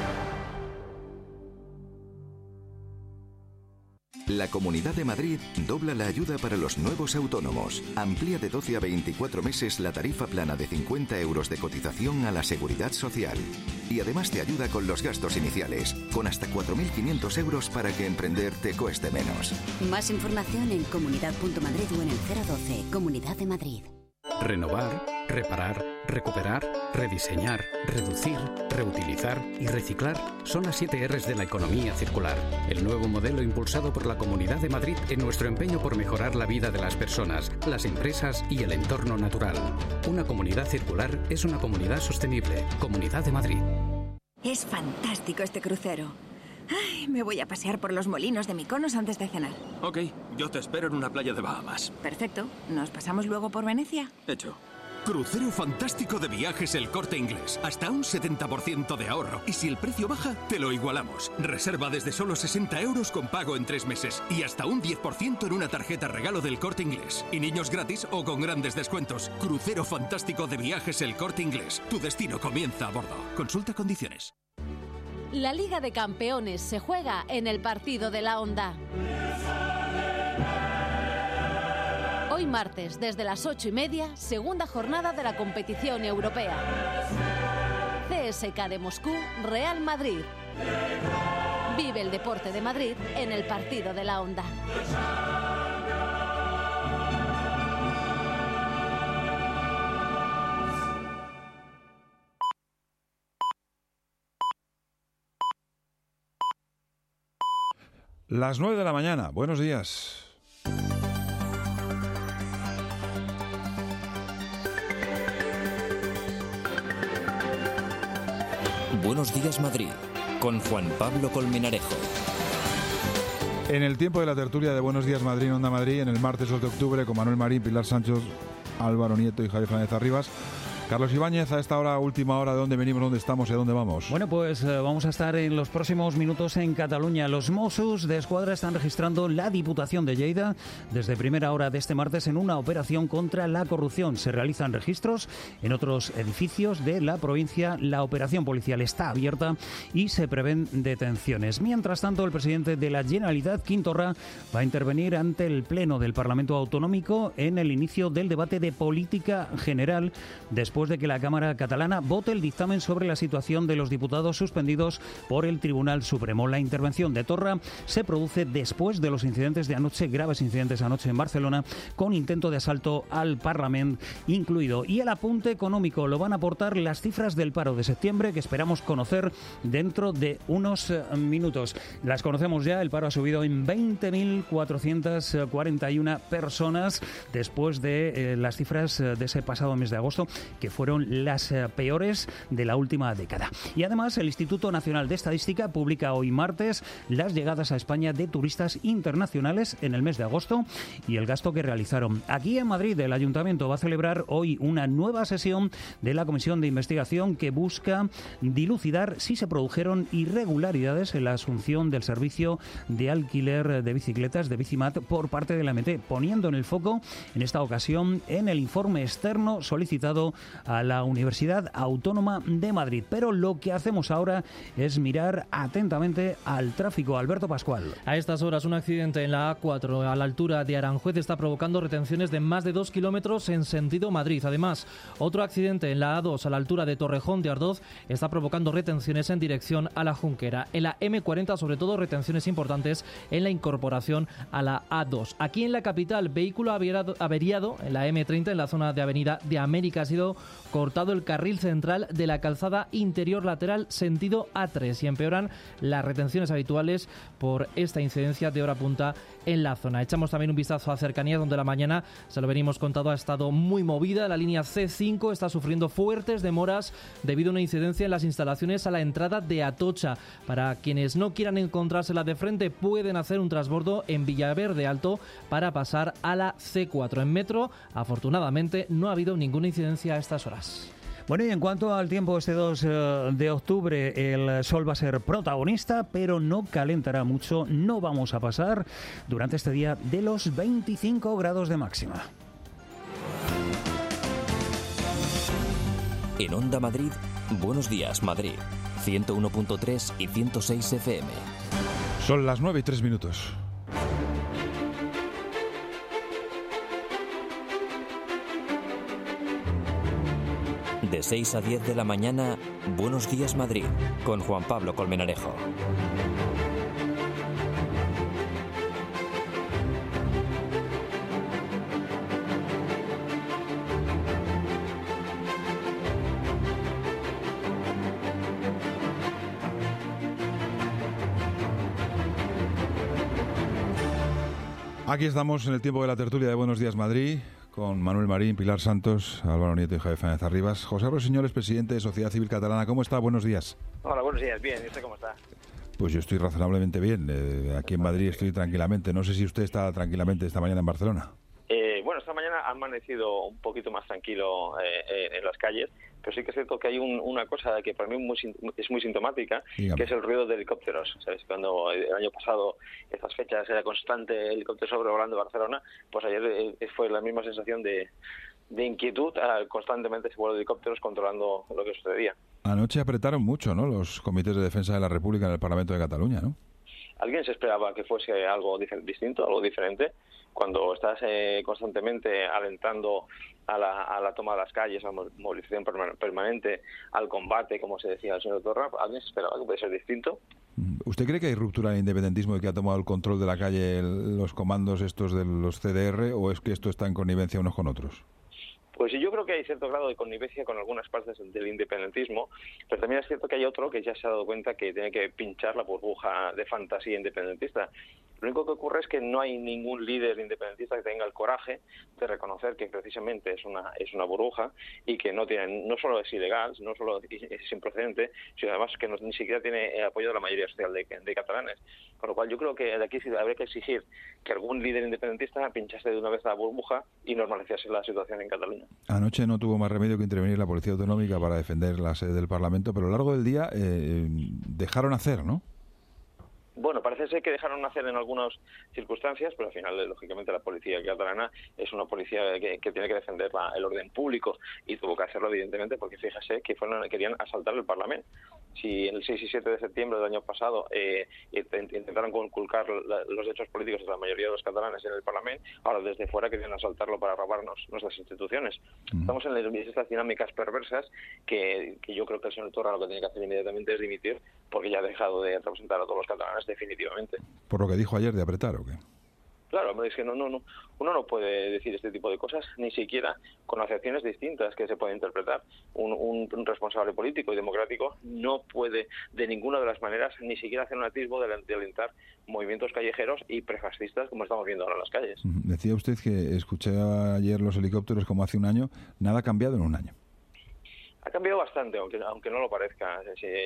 La Comunidad de Madrid dobla la ayuda para los nuevos autónomos. Amplía de 12 a 24 meses la tarifa plana de 50 euros de cotización a la Seguridad Social. Y además te ayuda con los gastos iniciales, con hasta 4.500 euros para que emprender te cueste menos. Más información en comunidad.madrid o en el 012, Comunidad de Madrid. Renovar, reparar, recuperar, rediseñar, reducir, reutilizar y reciclar son las 7 Rs de la economía circular. El nuevo modelo impulsado por la Comunidad de Madrid en nuestro empeño por mejorar la vida de las personas, las empresas y el entorno natural. Una comunidad circular es una comunidad sostenible. Comunidad de Madrid. Es fantástico este crucero. Ay, me voy a pasear por los molinos de Mykonos antes de cenar. Ok, yo te espero en una playa de Bahamas. Perfecto. ¿Nos pasamos luego por Venecia? Hecho. Crucero fantástico de Viajes El Corte Inglés. Hasta un 70% de ahorro. Y si el precio baja, te lo igualamos. Reserva desde solo 60 euros con pago en 3 meses. Y hasta un 10% en una tarjeta regalo del Corte Inglés. Y niños gratis o con grandes descuentos. Crucero fantástico de Viajes El Corte Inglés. Tu destino comienza a bordo. Consulta condiciones. La Liga de Campeones se juega en el partido de la Onda. Hoy martes, desde las 8:30, segunda jornada de la competición europea. CSKA de Moscú, Real Madrid. Vive el deporte de Madrid en el partido de la Onda. Las 9 de la mañana. Buenos días. Buenos días, Madrid, con Juan Pablo Colmenarejo. En el tiempo de la tertulia de Buenos días, Madrid, Onda Madrid, en el martes 2 de octubre, con Manuel Marín, Pilar Sánchez, Álvaro Nieto y Javier Fernández Arribas. Carlos Ibáñez, a esta hora, última hora, ¿de dónde venimos, dónde estamos y a dónde vamos? Bueno, pues vamos a estar en los próximos minutos en Cataluña. Los Mossos de Escuadra están registrando la Diputación de Lleida desde primera hora de este martes en una operación contra la corrupción. Se realizan registros en otros edificios de la provincia. La operación policial está abierta y se prevén detenciones. Mientras tanto, el presidente de la Generalitat, Quim Torra, va a intervenir ante el Pleno del Parlamento Autonómico en el inicio del debate de política general después de que la Cámara catalana vote el dictamen sobre la situación de los diputados suspendidos por el Tribunal Supremo. La intervención de Torra se produce después de los incidentes de anoche, graves incidentes anoche en Barcelona, con intento de asalto al Parlamento incluido. Y el apunte económico lo van a aportar las cifras del paro de septiembre, que esperamos conocer dentro de unos minutos. Las conocemos ya, el paro ha subido en 20.441 personas después de las cifras de ese pasado mes de agosto, que fueron las peores de la última década. Y además, el Instituto Nacional de Estadística publica hoy martes las llegadas a España de turistas internacionales en el mes de agosto y el gasto que realizaron. Aquí en Madrid, el Ayuntamiento va a celebrar hoy una nueva sesión de la Comisión de Investigación que busca dilucidar si se produjeron irregularidades en la asunción del servicio de alquiler de bicicletas de Bicimat por parte de la MT, poniendo en el foco, en esta ocasión, en el informe externo solicitado a la Universidad Autónoma de Madrid. Pero lo que hacemos ahora es mirar atentamente al tráfico. Alberto Pascual. A estas horas, un accidente en la A4 a la altura de Aranjuez está provocando retenciones de más de 2 kilómetros en sentido Madrid. Además, otro accidente en la A2 a la altura de Torrejón de Ardoz está provocando retenciones en dirección a la Junquera. En la M40, sobre todo, retenciones importantes en la incorporación a la A2. Aquí en la capital, vehículo averiado en la M30 en la zona de Avenida de América. Ha sido cortado el carril central de la calzada interior lateral sentido A3 y empeoran las retenciones habituales por esta incidencia de hora punta en la zona. Echamos también un vistazo a cercanías, donde la mañana, se lo venimos contando, ha estado muy movida. La línea C5 está sufriendo fuertes demoras debido a una incidencia en las instalaciones a la entrada de Atocha. Para quienes no quieran encontrársela de frente, pueden hacer un transbordo en Villaverde Alto para pasar a la C4. En metro, afortunadamente, no ha habido ninguna incidencia a estas horas. Bueno, y en cuanto al tiempo, este 2 de octubre el sol va a ser protagonista, pero no calentará mucho. No vamos a pasar durante este día de los 25 grados de máxima. En Onda Madrid, Buenos días, Madrid. 101.3 y 106 FM. Son las 9:03. De 6 a 10 de la mañana, Buenos días, Madrid, con Juan Pablo Colmenarejo. Aquí estamos en el tiempo de la tertulia de Buenos días, Madrid, con Manuel Marín, Pilar Santos, Álvaro Nieto y Javier Fernández Arribas. José Rossinyol es presidente de Sociedad Civil Catalana. ¿Cómo está? Buenos días. Hola, buenos días. Bien, ¿y usted cómo está? Pues yo estoy razonablemente bien. Aquí en Madrid estoy tranquilamente. No sé si usted está tranquilamente esta mañana en Barcelona. Bueno, esta mañana ha amanecido un poquito más tranquilo en las calles, pero sí que es cierto que hay una cosa que para mí es muy sintomática, que es el ruido de helicópteros. ¿Sabes? Cuando el año pasado, estas fechas, era constante helicóptero sobrevolando Barcelona, pues ayer fue la misma sensación de inquietud. Constantemente se vuelan helicópteros controlando lo que sucedía. Anoche apretaron mucho, ¿no?, los comités de defensa de la República en el Parlamento de Cataluña, ¿no? ¿Alguien se esperaba que fuese algo distinto, algo diferente? Cuando estás constantemente alentando a la toma de las calles, a la movilización permanente, al combate, como se decía el señor Torra, ¿alguien se esperaba que puede ser distinto? ¿Usted cree que hay ruptura en el independentismo y que ha tomado el control de la calle los comandos estos de los CDR, o es que esto está en connivencia unos con otros? Pues yo creo que hay cierto grado de connivencia con algunas partes del independentismo, pero también es cierto que hay otro que ya se ha dado cuenta que tiene que pinchar la burbuja de fantasía independentista. Lo único que ocurre es que no hay ningún líder independentista que tenga el coraje de reconocer que precisamente es una burbuja y que no solo es ilegal, no solo es improcedente, sino además que ni siquiera tiene el apoyo de la mayoría social de catalanes. Con lo cual yo creo que de aquí habría que exigir que algún líder independentista pinchase de una vez la burbuja y normalizase la situación en Cataluña. Anoche no tuvo más remedio que intervenir la Policía Autonómica para defender la sede del Parlamento, pero a lo largo del día dejaron hacer, ¿no? Bueno, parece ser que dejaron hacer en algunas circunstancias, pero al final, lógicamente, la policía catalana es una policía que tiene que defender el orden público y tuvo que hacerlo, evidentemente, porque fíjese que querían asaltar el Parlamento. Si el 6 y 7 de septiembre del año pasado intentaron conculcar los derechos políticos de la mayoría de los catalanes en el Parlamento, ahora desde fuera querían asaltarlo para robarnos nuestras instituciones. Estamos en estas dinámicas perversas que yo creo que el señor Torra lo que tiene que hacer inmediatamente es dimitir, porque ya ha dejado de representar a todos los catalanes definitivamente. ¿Por lo que dijo ayer de apretar o qué? Claro, es que uno no puede decir este tipo de cosas, ni siquiera con acepciones distintas que se pueden interpretar. Un responsable político y democrático no puede de ninguna de las maneras ni siquiera hacer un atisbo de alentar movimientos callejeros y prefascistas como estamos viendo ahora en las calles. Decía usted que escuché ayer los helicópteros como hace un año. Nada ha cambiado en un año. Ha cambiado bastante, aunque no lo parezca.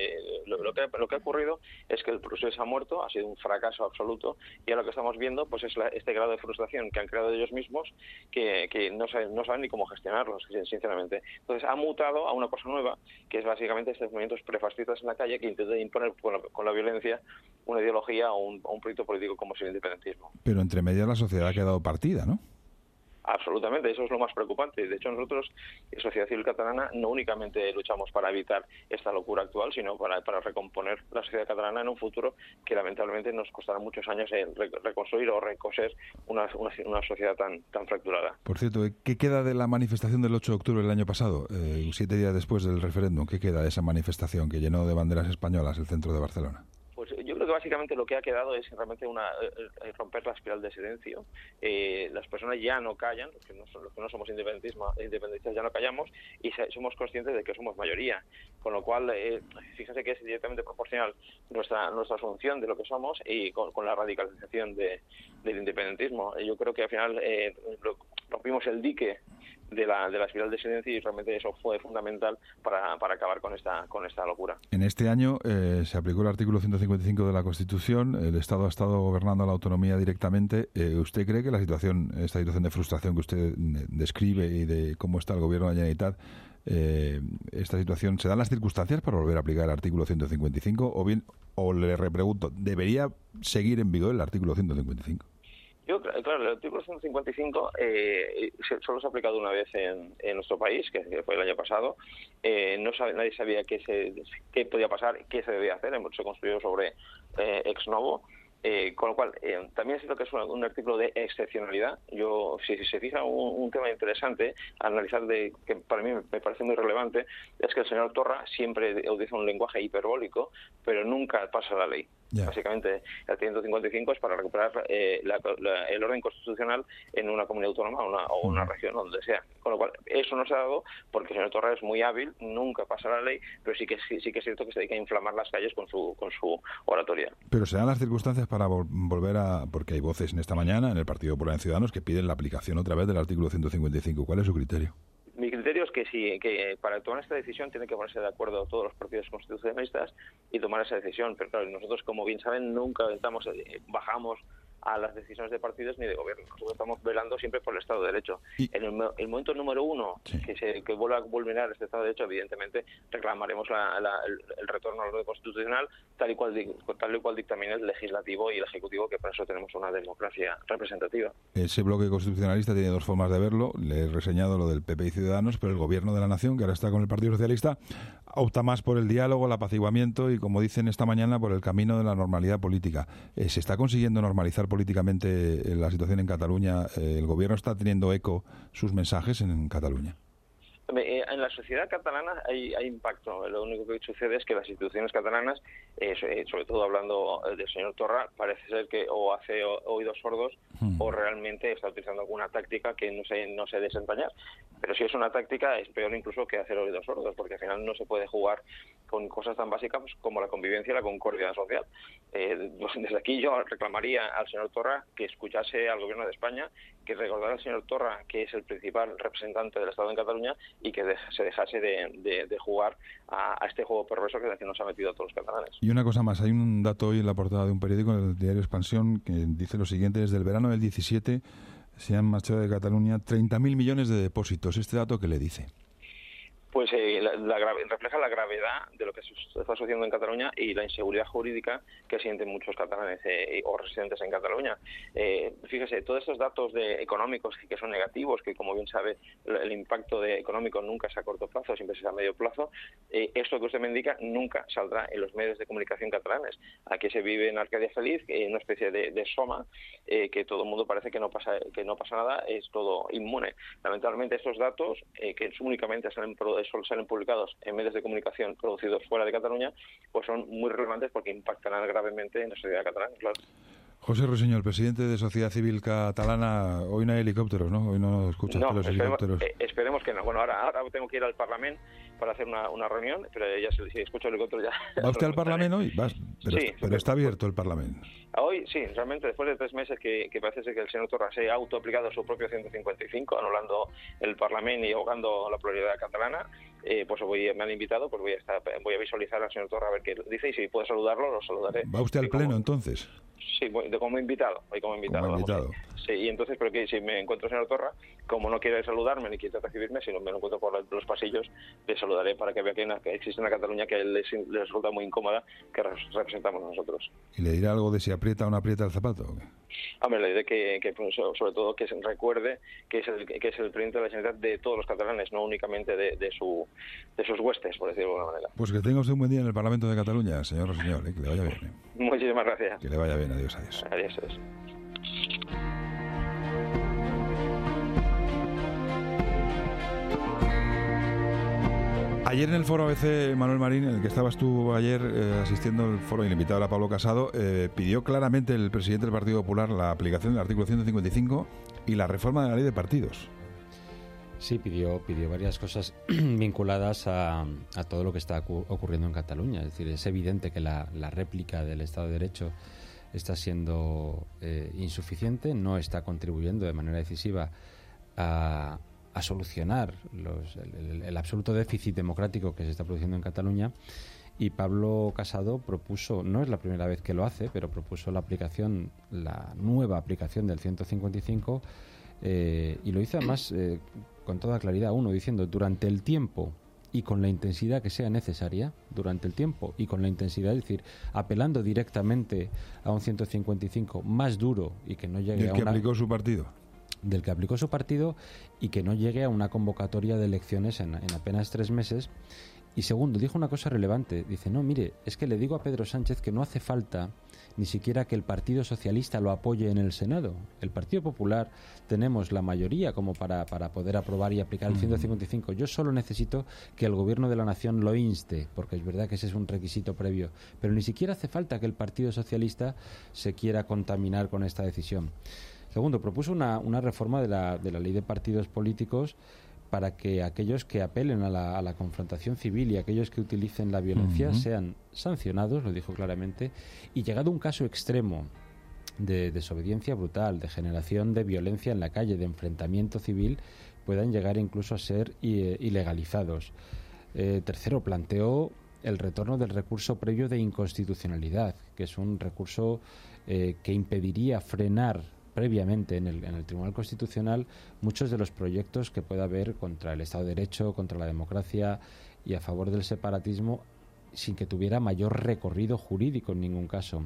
Lo que ha ocurrido es que el procés ha muerto, ha sido un fracaso absoluto, y ahora lo que estamos viendo pues es este grado de frustración que han creado ellos mismos, que no saben ni cómo gestionarlo, sinceramente. Entonces ha mutado a una cosa nueva, que es básicamente estos movimientos prefascistas en la calle que intentan imponer con la violencia una ideología o un proyecto político como es el independentismo. Pero entre medias la sociedad ha quedado partida, ¿no? Absolutamente, eso es lo más preocupante. De hecho, nosotros, en Sociedad Civil Catalana, no únicamente luchamos para evitar esta locura actual, sino para recomponer la sociedad catalana en un futuro que lamentablemente nos costará muchos años reconstruir o recoser una sociedad tan fracturada. Por cierto, ¿qué queda de la manifestación del 8 de octubre del año pasado, 7 días después del referéndum? ¿Qué queda de esa manifestación que llenó de banderas españolas el centro de Barcelona? Pues yo creo que básicamente lo que ha quedado es realmente romper la espiral de silencio. Las personas ya no callan, los que no somos independentistas ya no callamos, y somos conscientes de que somos mayoría. Con lo cual, fíjense que es directamente proporcional nuestra asunción de lo que somos y con la radicalización del independentismo. Yo creo que al final rompimos el dique de la espiral de silencio y realmente eso fue fundamental para acabar con esta locura. En este año se aplicó el artículo 155 de la Constitución, el Estado ha estado gobernando la autonomía directamente. ¿Usted cree que esta situación de frustración que usted describe y de cómo está el gobierno de la Generalitat, esta situación, se dan las circunstancias para volver a aplicar el artículo 155 o le repregunto, ¿debería seguir en vigor el artículo 155? Claro, el artículo 155 solo se ha aplicado una vez en nuestro país, que fue el año pasado. Nadie sabía qué podía pasar, qué se debía hacer. Se construyó sobre ex novo. Con lo cual, también es cierto que es un artículo de excepcionalidad. Si se fija, un tema interesante a analizar, que para mí me parece muy relevante, es que el señor Torra siempre utiliza un lenguaje hiperbólico, pero nunca pasa la ley. Yeah. Básicamente, el 155 es para recuperar el orden constitucional en una comunidad autónoma o una región, donde sea. Con lo cual, eso no se ha dado porque el señor Torra es muy hábil, nunca pasa la ley, pero sí que es cierto que se dedica a inflamar las calles con su oratoria. Pero se dan las circunstancias para volver porque hay voces en esta mañana en el Partido Popular en Ciudadanos que piden la aplicación otra vez del artículo 155. ¿Cuál es su criterio? Mi criterio es que para tomar esta decisión tienen que ponerse de acuerdo todos los partidos constitucionalistas y tomar esa decisión. Pero claro, nosotros, como bien saben, nunca bajamos a las decisiones de partidos ni de gobierno. Nosotros estamos velando siempre por el Estado de Derecho. En el momento número uno que vuelva a vulnerar este Estado de Derecho, evidentemente reclamaremos el retorno al orden constitucional tal y cual dictamine el legislativo y el ejecutivo, que para eso tenemos una democracia representativa. Ese bloque constitucionalista tiene dos formas de verlo. Le he reseñado lo del PP y Ciudadanos, pero el Gobierno de la Nación, que ahora está con el Partido Socialista, opta más por el diálogo, el apaciguamiento y, como dicen esta mañana, por el camino de la normalidad política. ¿Se está consiguiendo normalizar políticamente la situación en Cataluña? ¿El Gobierno está teniendo eco sus mensajes en Cataluña? En la sociedad catalana hay impacto. Lo único que sucede es que las instituciones catalanas, sobre todo hablando del señor Torra, parece ser que o hace oídos sordos o realmente está utilizando alguna táctica que no sé desempeñar. Pero si es una táctica, es peor incluso que hacer oídos sordos, porque al final no se puede jugar con cosas tan básicas como la convivencia y la concordia social. Desde aquí yo reclamaría al señor Torra que escuchase al Gobierno de España, que recordara al señor Torra que es el principal representante del Estado en Cataluña y que se dejase de jugar a este juego perverso que nos ha metido a todos los catalanes. Y una cosa más, hay un dato hoy en la portada de un periódico, el diario Expansión, que dice lo siguiente: desde el verano del 17 se han marchado de Cataluña 30.000 millones de depósitos. ¿Este dato qué le dice? Pues refleja la gravedad de lo que se está sucediendo en Cataluña y la inseguridad jurídica que sienten muchos catalanes o residentes en Cataluña. Fíjese, todos estos datos económicos que son negativos, que como bien sabe el impacto económico nunca es a corto plazo, siempre es a medio plazo, esto que usted me indica nunca saldrá en los medios de comunicación catalanes. Aquí se vive en Arcadia Feliz, una especie de soma, que todo el mundo parece que no pasa nada, es todo inmune. Lamentablemente estos datos, que únicamente solo salen publicados en medios de comunicación producidos fuera de Cataluña, pues son muy relevantes porque impactan gravemente en la sociedad catalana, claro. José Rusiñol, presidente de Sociedad Civil Catalana. Hoy no hay helicópteros, ¿no? Hoy no escuchas los helicópteros. Esperemos que no. Bueno, ahora tengo que ir al Parlamento para hacer una reunión, pero ya si escucho el helicóptero ya... ¿Va usted al Parlamento hoy? Pero está abierto el Parlamento. Hoy sí, realmente después de 3 meses que parece ser que el señor Torra se ha autoaplicado su propio 155, anulando el Parlamento y ahogando la pluralidad catalana, pues me han invitado, pues voy a visualizar al señor Torra a ver qué dice, y si puedo saludarlo, lo saludaré. ¿Va usted al Pleno entonces? Sí, como invitado. Sí, y entonces, pero que si me encuentro al señor Torra, como no quiere saludarme ni quiere recibirme, sino me lo encuentro por los pasillos, le saludaré para que vea que existe una Cataluña que les resulta muy incómoda, que representamos nosotros. ¿Y le dirá algo de si aprieta o no aprieta el zapato? Hombre, le diré que sobre todo que se recuerde que es el presidente de la Generalitat de todos los catalanes, no únicamente de sus huestes, por decirlo de alguna manera. Pues que tenga usted un buen día en el Parlamento de Cataluña, señor Rusiñol, que le vaya bien. Muchísimas gracias. Que le vaya bien, adiós. Adiós. Ayer en el foro ABC, Manuel Marín, en el que estabas tú ayer asistiendo al foro, y el invitado era Pablo Casado, pidió claramente el presidente del Partido Popular la aplicación del artículo 155 y la reforma de la ley de partidos. Sí, pidió varias cosas vinculadas a todo lo que está ocurriendo en Cataluña. Es decir, es evidente que la réplica del Estado de Derecho está siendo insuficiente, no está contribuyendo de manera decisiva a solucionar el absoluto déficit democrático que se está produciendo en Cataluña. Y Pablo Casado propuso, no es la primera vez que lo hace, pero propuso la nueva aplicación del 155, y lo hizo además con toda claridad, diciendo durante el tiempo y con la intensidad que sea necesaria, durante el tiempo y con la intensidad, es decir, apelando directamente a un 155 más duro y que no llegue a aplicó su partido. Del que aplicó su partido y que no llegue a una convocatoria de elecciones en apenas 3 meses. Y segundo, dijo una cosa relevante. Dice, no, mire, es que le digo a Pedro Sánchez que no hace falta ni siquiera que el Partido Socialista lo apoye en el Senado. El Partido Popular tenemos la mayoría como para poder aprobar y aplicar el 155. Yo solo necesito que el Gobierno de la Nación lo inste, porque es verdad que ese es un requisito previo. Pero ni siquiera hace falta que el Partido Socialista se quiera contaminar con esta decisión. Segundo, propuso una reforma de la ley de partidos políticos para que aquellos que apelen a la confrontación civil y aquellos que utilicen la violencia sean sancionados, lo dijo claramente, y llegado un caso extremo de desobediencia brutal, de generación de violencia en la calle, de enfrentamiento civil, puedan llegar incluso a ser ilegalizados. Tercero, planteó el retorno del recurso previo de inconstitucionalidad, que es un recurso que impediría frenar previamente en el Tribunal Constitucional muchos de los proyectos que pueda haber contra el Estado de Derecho, contra la democracia y a favor del separatismo, sin que tuviera mayor recorrido jurídico en ningún caso.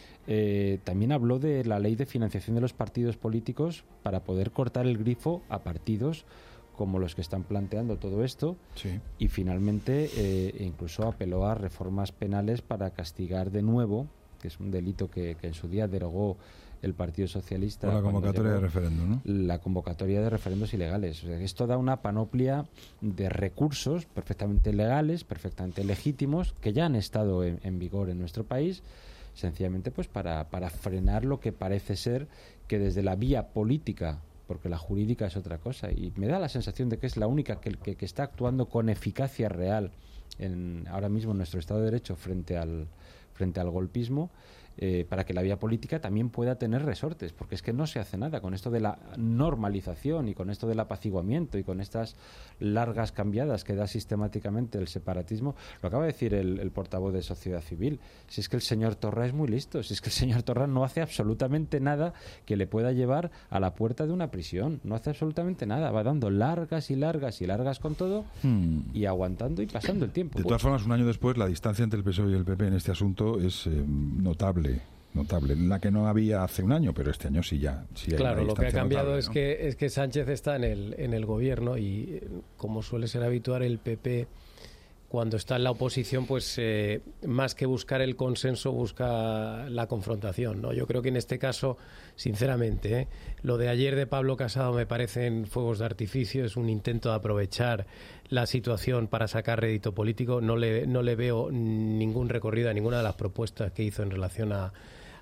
También habló de la ley de financiación de los partidos políticos para poder cortar el grifo a partidos como los que están planteando todo esto, sí. Y finalmente incluso apeló a reformas penales para castigar de nuevo, que es un delito que en su día derogó el Partido Socialista. Por la convocatoria de referéndum, ¿no? La convocatoria de referendos ilegales. O sea, esto da una panoplia de recursos perfectamente legales, perfectamente legítimos, que ya han estado en vigor en nuestro país, sencillamente pues para frenar lo que parece ser que desde la vía política, porque la jurídica es otra cosa, y me da la sensación de que es la única que está actuando con eficacia real ahora mismo en nuestro Estado de Derecho frente al golpismo, para que la vía política también pueda tener resortes, porque es que no se hace nada con esto de la normalización y con esto del apaciguamiento y con estas largas cambiadas que da sistemáticamente el separatismo. Lo acaba de decir el portavoz de Sociedad Civil. Si es que el señor Torra es muy listo, si es que el señor Torra no hace absolutamente nada que le pueda llevar a la puerta de una prisión, no hace absolutamente nada, va dando largas y largas y largas con todo y aguantando y pasando el tiempo. De todas formas, un año después, la distancia entre el PSOE y el PP en este asunto es notable, la que no había hace un año, pero este año sí ya. Sí, claro, lo que ha cambiado notable, es que Sánchez está en el gobierno y, como suele ser habitual, el PP, cuando está en la oposición, pues más que buscar el consenso, busca la confrontación, ¿no? Yo creo que en este caso, sinceramente, lo de ayer de Pablo Casado me parecen fuegos de artificio, es un intento de aprovechar la situación para sacar rédito político. No le veo ningún recorrido a ninguna de las propuestas que hizo en relación a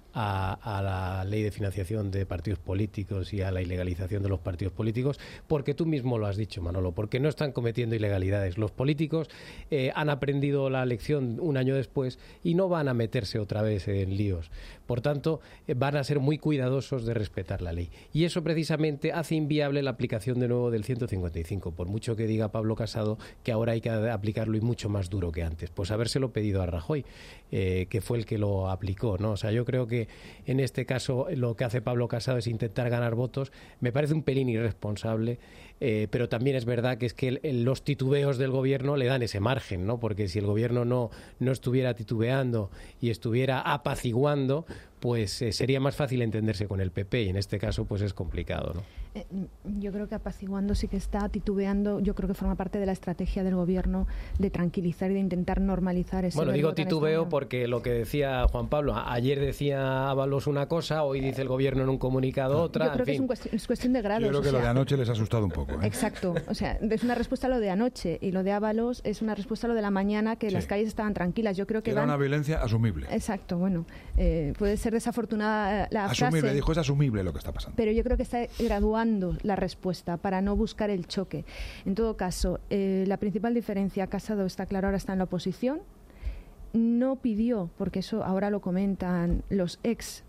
la ley de financiación de partidos políticos y a la ilegalización de los partidos políticos, porque tú mismo lo has dicho, Manolo, porque no están cometiendo ilegalidades. Los políticos han aprendido la lección un año después y no van a meterse otra vez en líos. Por tanto, van a ser muy cuidadosos de respetar la ley. Y eso precisamente hace inviable la aplicación de nuevo del 155, por mucho que diga Pablo Casado que ahora hay que aplicarlo y mucho más duro que antes. Pues habérselo pedido a Rajoy, que fue el que lo aplicó, ¿no? O sea, yo creo que en este caso lo que hace Pablo Casado es intentar ganar votos. Me parece un pelín irresponsable, pero también es verdad que es que los titubeos del gobierno le dan ese margen, ¿no? Porque si el gobierno no estuviera titubeando y estuviera apaciguando, pues sería más fácil entenderse con el PP, y en este caso pues es complicado, ¿no? Yo creo que apaciguando sí que está, titubeando yo creo que forma parte de la estrategia del gobierno de tranquilizar y de intentar normalizar ese. Bueno, digo titubeo porque lo que decía Juan Pablo, ayer decía Ábalos una cosa, hoy dice el gobierno en un comunicado otra. Yo creo que es cuestión de grados. Yo creo que lo de anoche les ha asustado un poco, ¿eh? Exacto, o sea, es una respuesta a lo de anoche, y lo de Ábalos es una respuesta a lo de la mañana, que las calles estaban tranquilas. Yo creo que era una violencia asumible. Exacto, bueno, puede ser desafortunada la asumible, frase. Dijo, es asumible lo que está pasando. Pero yo creo que está graduando la respuesta para no buscar el choque. En todo caso, la principal diferencia, Casado está claro, ahora está en la oposición. No pidió, porque eso ahora lo comentan los ex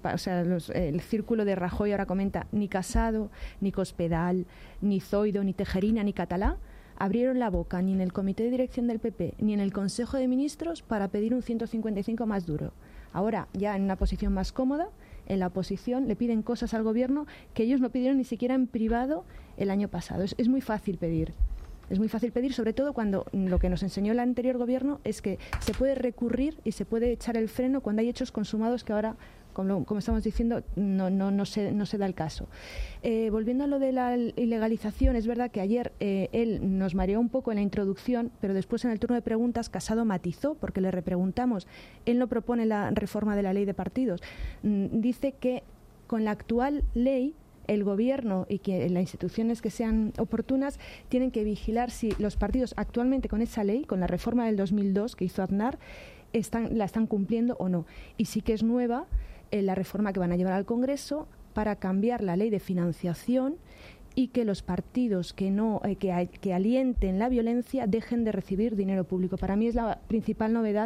el círculo de Rajoy ahora comenta, ni Casado, ni Cospedal, ni Zoido, ni Tejerina, ni Catalá abrieron la boca ni en el comité de dirección del PP ni en el Consejo de Ministros para pedir un 155 más duro. Ahora, ya en una posición más cómoda, en la oposición le piden cosas al gobierno que ellos no pidieron ni siquiera en privado el año pasado. Es muy fácil pedir. Es muy fácil pedir, sobre todo cuando lo que nos enseñó el anterior gobierno es que se puede recurrir y se puede echar el freno cuando hay hechos consumados que ahora, como estamos diciendo, no se da el caso. Volviendo a lo de la ilegalización, es verdad que ayer él nos mareó un poco en la introducción, pero después en el turno de preguntas Casado matizó, porque le repreguntamos. Él no propone la reforma de la ley de partidos. Dice que con la actual ley el gobierno y que las instituciones que sean oportunas tienen que vigilar si los partidos actualmente con esa ley, con la reforma del 2002 que hizo Aznar, la están cumpliendo o no. Y sí que es nueva la reforma que van a llevar al Congreso para cambiar la ley de financiación y que los partidos que alienten la violencia dejen de recibir dinero público. Para mí es la principal novedad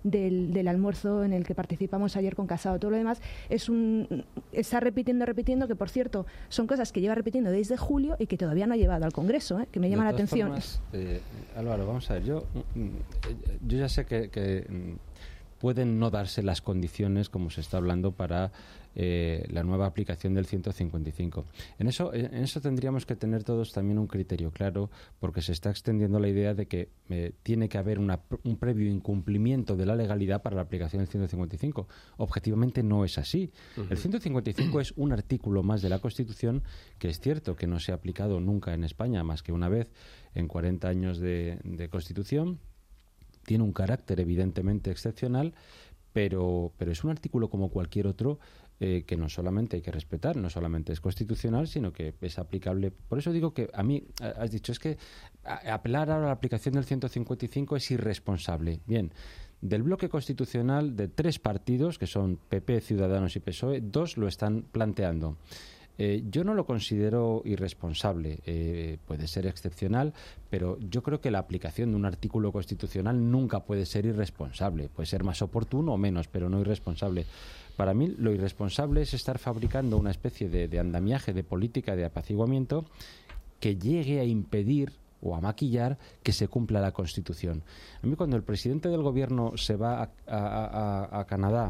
del almuerzo en el que participamos ayer con Casado. Todo lo demás está repitiendo, que por cierto son cosas que lleva repitiendo desde julio y que todavía no ha llevado al Congreso, que me llama la atención. Formas, Álvaro, vamos a ver, yo ya sé que pueden no darse las condiciones, como se está hablando, para la nueva aplicación del 155. En eso tendríamos que tener todos también un criterio claro, porque se está extendiendo la idea de que tiene que haber un previo incumplimiento de la legalidad para la aplicación del 155. Objetivamente no es así. El 155 es un artículo más de la Constitución que es cierto que no se ha aplicado nunca en España más que una vez en 40 años de Constitución. Tiene un carácter evidentemente excepcional, pero es un artículo como cualquier otro que no solamente hay que respetar, no solamente es constitucional, sino que es aplicable. Por eso digo que a mí, has dicho, es que apelar ahora a la aplicación del 155 es irresponsable. Bien, del bloque constitucional de 3 partidos, que son PP, Ciudadanos y PSOE, 2 lo están planteando. Yo no lo considero irresponsable, puede ser excepcional, pero yo creo que la aplicación de un artículo constitucional nunca puede ser irresponsable. Puede ser más oportuno o menos, pero no irresponsable. Para mí lo irresponsable es estar fabricando una especie de andamiaje de política de apaciguamiento que llegue a impedir o a maquillar que se cumpla la Constitución. A mí cuando el presidente del gobierno se va a Canadá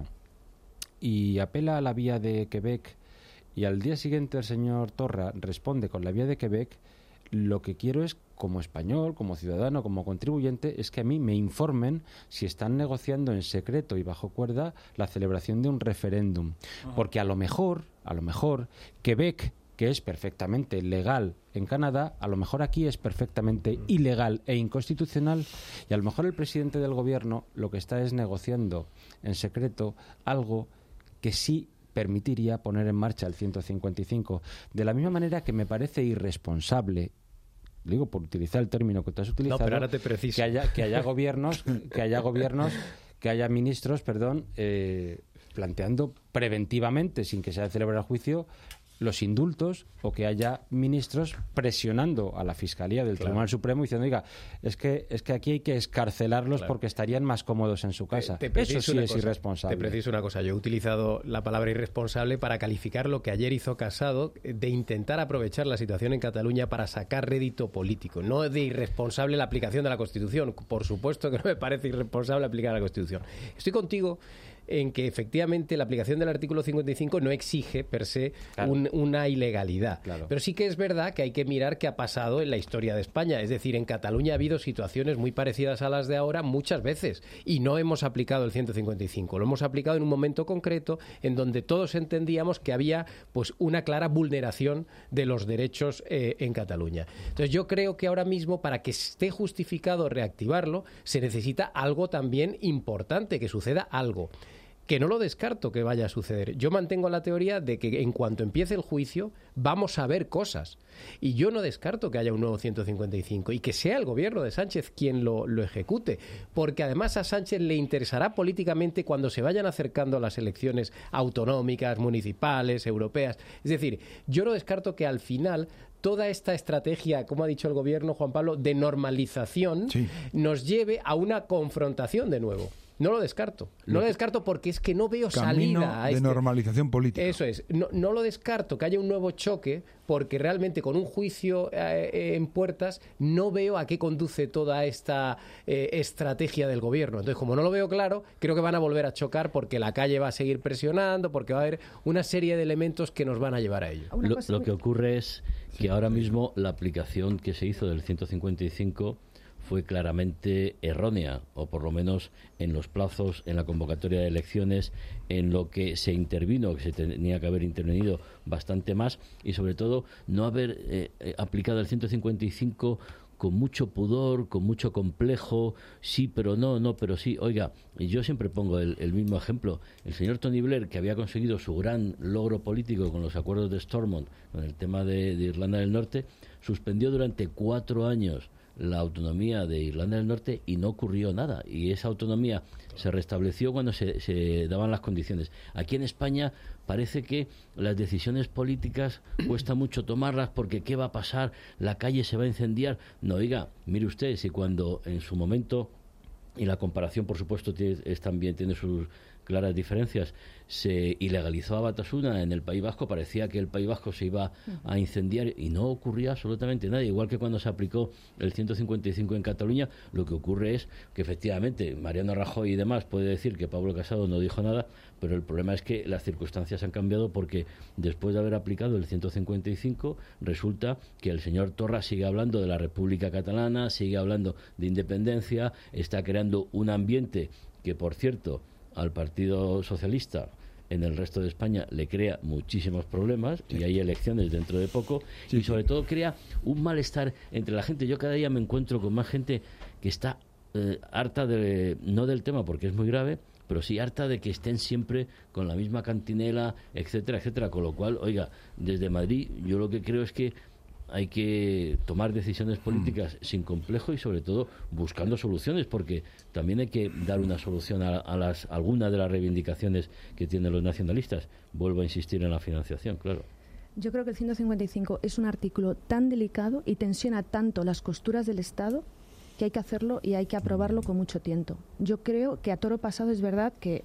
y apela a la vía de Quebec y al día siguiente el señor Torra responde con la vía de Quebec, lo que quiero es, como español, como ciudadano, como contribuyente, es que a mí me informen si están negociando en secreto y bajo cuerda la celebración de un referéndum. Porque a lo mejor, Quebec, que es perfectamente legal en Canadá, a lo mejor aquí es perfectamente ilegal e inconstitucional, y a lo mejor el presidente del gobierno lo que está es negociando en secreto algo que sí permitiría poner en marcha el 155. De la misma manera que me parece irresponsable, digo por utilizar el término que tú has utilizado, no, pero ahora te preciso. que haya gobiernos, que haya ministros, planteando preventivamente, sin que se haya celebrado el juicio, los indultos, o que haya ministros presionando a la Fiscalía del Tribunal Supremo diciendo, oiga, es que aquí hay que escarcelarlos porque estarían más cómodos en su casa. Eso sí es irresponsable. Te preciso una cosa. Yo he utilizado la palabra irresponsable para calificar lo que ayer hizo Casado de intentar aprovechar la situación en Cataluña para sacar rédito político. No de irresponsable la aplicación de la Constitución. Por supuesto que no me parece irresponsable aplicar la Constitución. Estoy contigo en que efectivamente la aplicación del artículo 55 no exige per se una ilegalidad. Pero sí que es verdad que hay que mirar qué ha pasado en la historia de España. Es decir, en Cataluña ha habido situaciones muy parecidas a las de ahora muchas veces y no hemos aplicado el 155. Lo hemos aplicado en un momento concreto en donde todos entendíamos que había pues una clara vulneración de los derechos en Cataluña. Entonces yo creo que ahora mismo, para que esté justificado reactivarlo, se necesita algo también importante, que suceda algo. Que no lo descarto que vaya a suceder. Yo mantengo la teoría de que en cuanto empiece el juicio vamos a ver cosas. Y yo no descarto que haya un nuevo 155 y que sea el gobierno de Sánchez quien lo ejecute. Porque además a Sánchez le interesará políticamente cuando se vayan acercando las elecciones autonómicas, municipales, europeas. Es decir, yo no descarto que al final toda esta estrategia, como ha dicho el gobierno, Juan Pablo, de normalización nos lleve a una confrontación de nuevo. No lo descarto. No lo descarto porque es que no veo salida a de normalización política. Eso es. No lo descarto que haya un nuevo choque porque realmente con un juicio en puertas no veo a qué conduce toda esta estrategia del gobierno. Entonces, como no lo veo claro, creo que van a volver a chocar porque la calle va a seguir presionando, porque va a haber una serie de elementos que nos van a llevar a ello. Lo que ocurre es que ahora mismo la aplicación que se hizo del 155 fue claramente errónea, o por lo menos en los plazos, en la convocatoria de elecciones, en lo que se intervino, que se tenía que haber intervenido bastante más, y sobre todo no haber aplicado el 155 con mucho pudor, con mucho complejo, sí pero no pero sí. Oiga, yo siempre pongo el mismo ejemplo. El señor Tony Blair, que había conseguido su gran logro político con los acuerdos de Stormont, con el tema de Irlanda del Norte, suspendió durante 4 años la autonomía de Irlanda del Norte y no ocurrió nada, y esa autonomía se restableció cuando se daban las condiciones. Aquí en España parece que las decisiones políticas cuesta mucho tomarlas porque ¿qué va a pasar? ¿La calle se va a incendiar? No, oiga, mire usted, si cuando en su momento y la comparación, por supuesto, también tiene sus claras diferencias, se ilegalizó a Batasuna en el País Vasco, parecía que el País Vasco se iba a incendiar y no ocurría absolutamente nada, igual que cuando se aplicó el 155 en Cataluña. Lo que ocurre es que efectivamente Mariano Rajoy y demás puede decir que Pablo Casado no dijo nada, pero el problema es que las circunstancias han cambiado, porque después de haber aplicado el 155 resulta que el señor Torra sigue hablando de la República Catalana, sigue hablando de independencia, está creando un ambiente que, por cierto, al Partido Socialista en el resto de España le crea muchísimos problemas, y hay elecciones dentro de poco, y sobre todo crea un malestar entre la gente. Yo cada día me encuentro con más gente que está harta no del tema porque es muy grave, pero sí harta de que estén siempre con la misma cantinela, etcétera, etcétera. Con lo cual, oiga, desde Madrid yo lo que creo es que hay que tomar decisiones políticas sin complejo y sobre todo buscando soluciones, porque también hay que dar una solución a algunas de las reivindicaciones que tienen los nacionalistas. Vuelvo a insistir en la financiación, claro. Yo creo que el 155 es un artículo tan delicado y tensiona tanto las costuras del Estado que hay que hacerlo y hay que aprobarlo con mucho tiento. Yo creo que a toro pasado es verdad que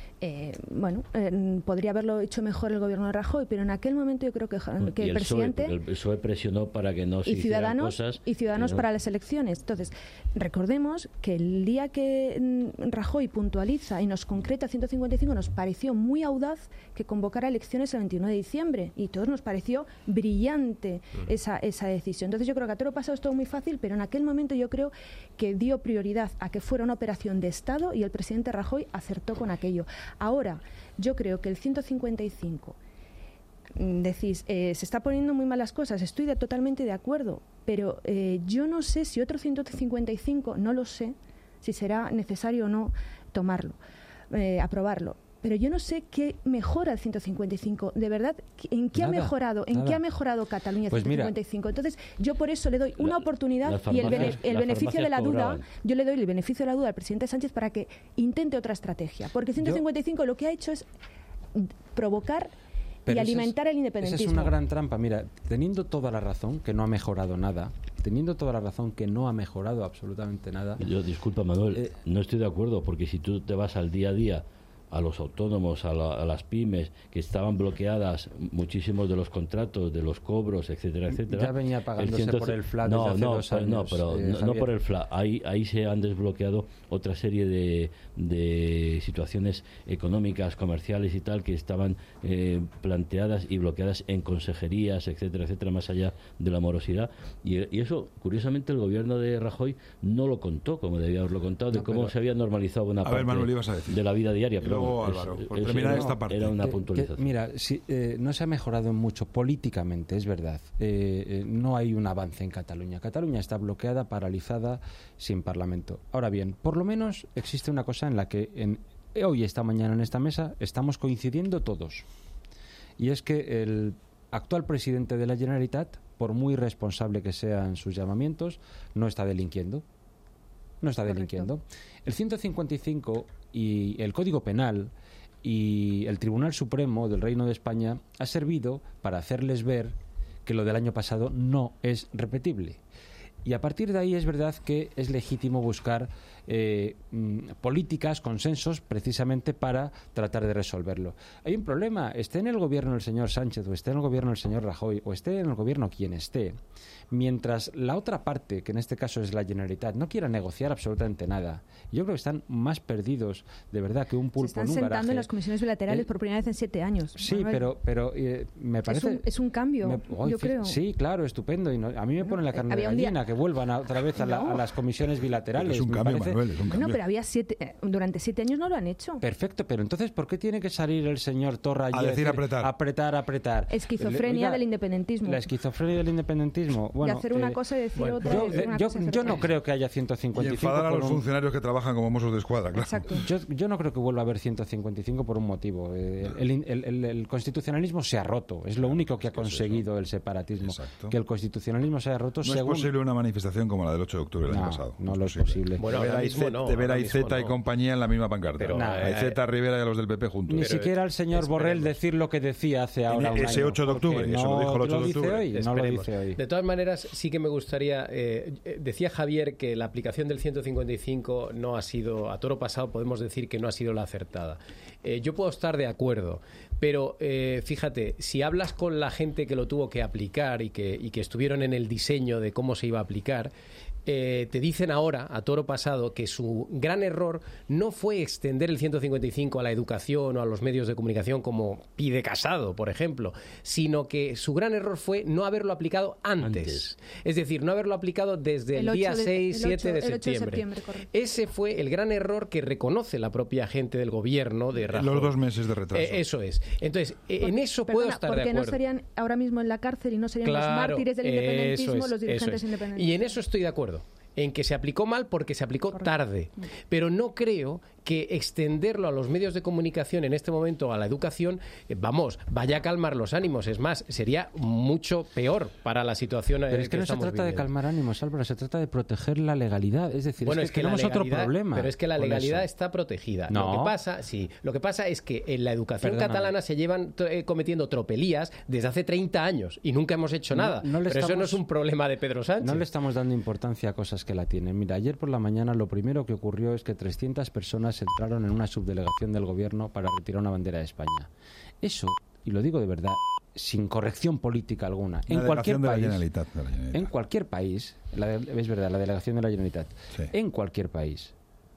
podría haberlo hecho mejor el gobierno de Rajoy, pero en aquel momento yo creo que el presidente... el PSOE presionó para que no se hicieran cosas... Y Ciudadanos para las elecciones. Entonces, recordemos que el día que Rajoy puntualiza y nos concreta 155, nos pareció muy audaz que convocara elecciones el 21 de diciembre, y a todos nos pareció brillante esa decisión. Entonces yo creo que a todo pasado es todo muy fácil, pero en aquel momento yo creo que dio prioridad a que fuera una operación de Estado, y el presidente Rajoy acertó con aquello. Ahora, yo creo que el 155, decís, se está poniendo muy mal las cosas, estoy totalmente de acuerdo, pero yo no sé si otro 155, no lo sé, si será necesario o no tomarlo, aprobarlo. Pero yo no sé qué mejora el 155, de verdad, ¿en qué ha mejorado? ¿En qué ha mejorado Cataluña el 155? Entonces, yo por eso le doy una oportunidad y el beneficio de la duda, yo le doy el beneficio de la duda al presidente Sánchez para que intente otra estrategia. Porque el 155 lo que ha hecho es provocar y alimentar el independentismo. Esa es una gran trampa. Mira, teniendo toda la razón, que no ha mejorado nada, teniendo toda la razón que no ha mejorado absolutamente nada... Yo, disculpa, Manuel, no estoy de acuerdo, porque si tú te vas al día a día, a los autónomos, a las pymes, que estaban bloqueadas muchísimos de los contratos, de los cobros, etcétera, etcétera. Ya venía pagándose por el FLA desde hace 2 años. No, pero no por el FLA. Ahí se han desbloqueado otra serie de situaciones económicas, comerciales y tal, que estaban planteadas y bloqueadas en consejerías, etcétera, etcétera, más allá de la morosidad. Y eso, curiosamente, el gobierno de Rajoy no lo contó, como debía haberlo contado, de cómo se había normalizado una parte de la vida diaria. Pero Álvaro, por terminar esta parte. Era una puntualización. Mira, no se ha mejorado mucho políticamente, es verdad. No hay un avance en Cataluña. Cataluña está bloqueada, paralizada, sin parlamento. Ahora bien, por lo menos existe una cosa en la que hoy, esta mañana en esta mesa, estamos coincidiendo todos. Y es que el actual presidente de la Generalitat, por muy responsable que sean sus llamamientos, no está delinquiendo. No está delinquiendo. El 155 y el Código Penal y el Tribunal Supremo del Reino de España ha servido para hacerles ver que lo del año pasado no es repetible. Y a partir de ahí es verdad que es legítimo buscar políticas, consensos, precisamente para tratar de resolverlo. Hay un problema, esté en el gobierno el señor Sánchez, o esté en el gobierno el señor Rajoy, o esté en el gobierno quien esté, mientras la otra parte, que en este caso es la Generalitat, no quiera negociar absolutamente nada. Yo creo que están más perdidos, de verdad, que un pulpo en un garaje. Se están sentando en las comisiones bilaterales por primera vez en 7 años. Sí, pero me parece... Es un cambio, yo creo. Sí, claro, estupendo. Y a mí me pone la carne de gallina que vuelvan otra vez a las comisiones bilaterales. Es un cambio, Manuel. No, pero durante 7 años no lo han hecho. Perfecto, pero entonces, ¿por qué tiene que salir el señor Torra a decir apretar? Esquizofrenia del independentismo. La esquizofrenia del independentismo. Bueno, de hacer una cosa y decir otra. Yo no creo que haya 155. Y enfadar a los funcionarios que trabajan como mozos de escuadra, claro. Exacto. Yo no creo que vuelva a haber 155 por un motivo. El constitucionalismo se ha roto. Es lo único que ha conseguido el separatismo. Que el constitucionalismo se haya roto. No es posible una manifestación como la del 8 de octubre del año pasado. No lo es posible. Bueno, ahora ver a Iceta y compañía en la misma pancarta. Pero, a Iceta, Rivera y a los del PP juntos. Ni siquiera el señor Borrell decir lo que decía hace ahora un año. Ese 8 de octubre, eso lo dijo el 8 de octubre. No lo dice hoy. De todas maneras, sí que me gustaría... decía Javier que la aplicación del 155 no ha sido, a toro pasado podemos decir que no ha sido la acertada. Yo puedo estar de acuerdo, pero fíjate, si hablas con la gente que lo tuvo que aplicar y que estuvieron en el diseño de cómo se iba a aplicar, te dicen ahora, a toro pasado, que su gran error no fue extender el 155 a la educación o a los medios de comunicación como pide Casado, por ejemplo, sino que su gran error fue no haberlo aplicado antes. Es decir, no haberlo aplicado desde el día 6, 7 de septiembre. Ese fue el gran error que reconoce la propia gente del gobierno de Rajoy. Los 2 meses de retraso. Eso es. Entonces, en eso puedo estar de acuerdo. Porque no serían ahora mismo en la cárcel y no serían los mártires del independentismo, los dirigentes independentistas. Y en eso estoy de acuerdo. En que se aplicó mal porque se aplicó tarde. Pero no creo que extenderlo a los medios de comunicación en este momento, a la educación, vaya a calmar los ánimos. Es más, sería mucho peor para la situación Pero es que no se trata de calmar ánimos, Álvaro, se trata de proteger la legalidad. Es decir, bueno, es que tenemos otro problema. Pero es que la legalidad está protegida. No. Lo que pasa es que en la educación catalana se llevan cometiendo tropelías desde hace 30 años y nunca hemos hecho nada. Pero eso no es un problema de Pedro Sánchez. No le estamos dando importancia a cosas que la tienen. Mira, ayer por la mañana lo primero que ocurrió es que 300 personas entraron en una subdelegación del gobierno para retirar una bandera de España. Eso, y lo digo de verdad, sin corrección política alguna, en cualquier país, es verdad, la delegación de la Generalitat, sí. En cualquier país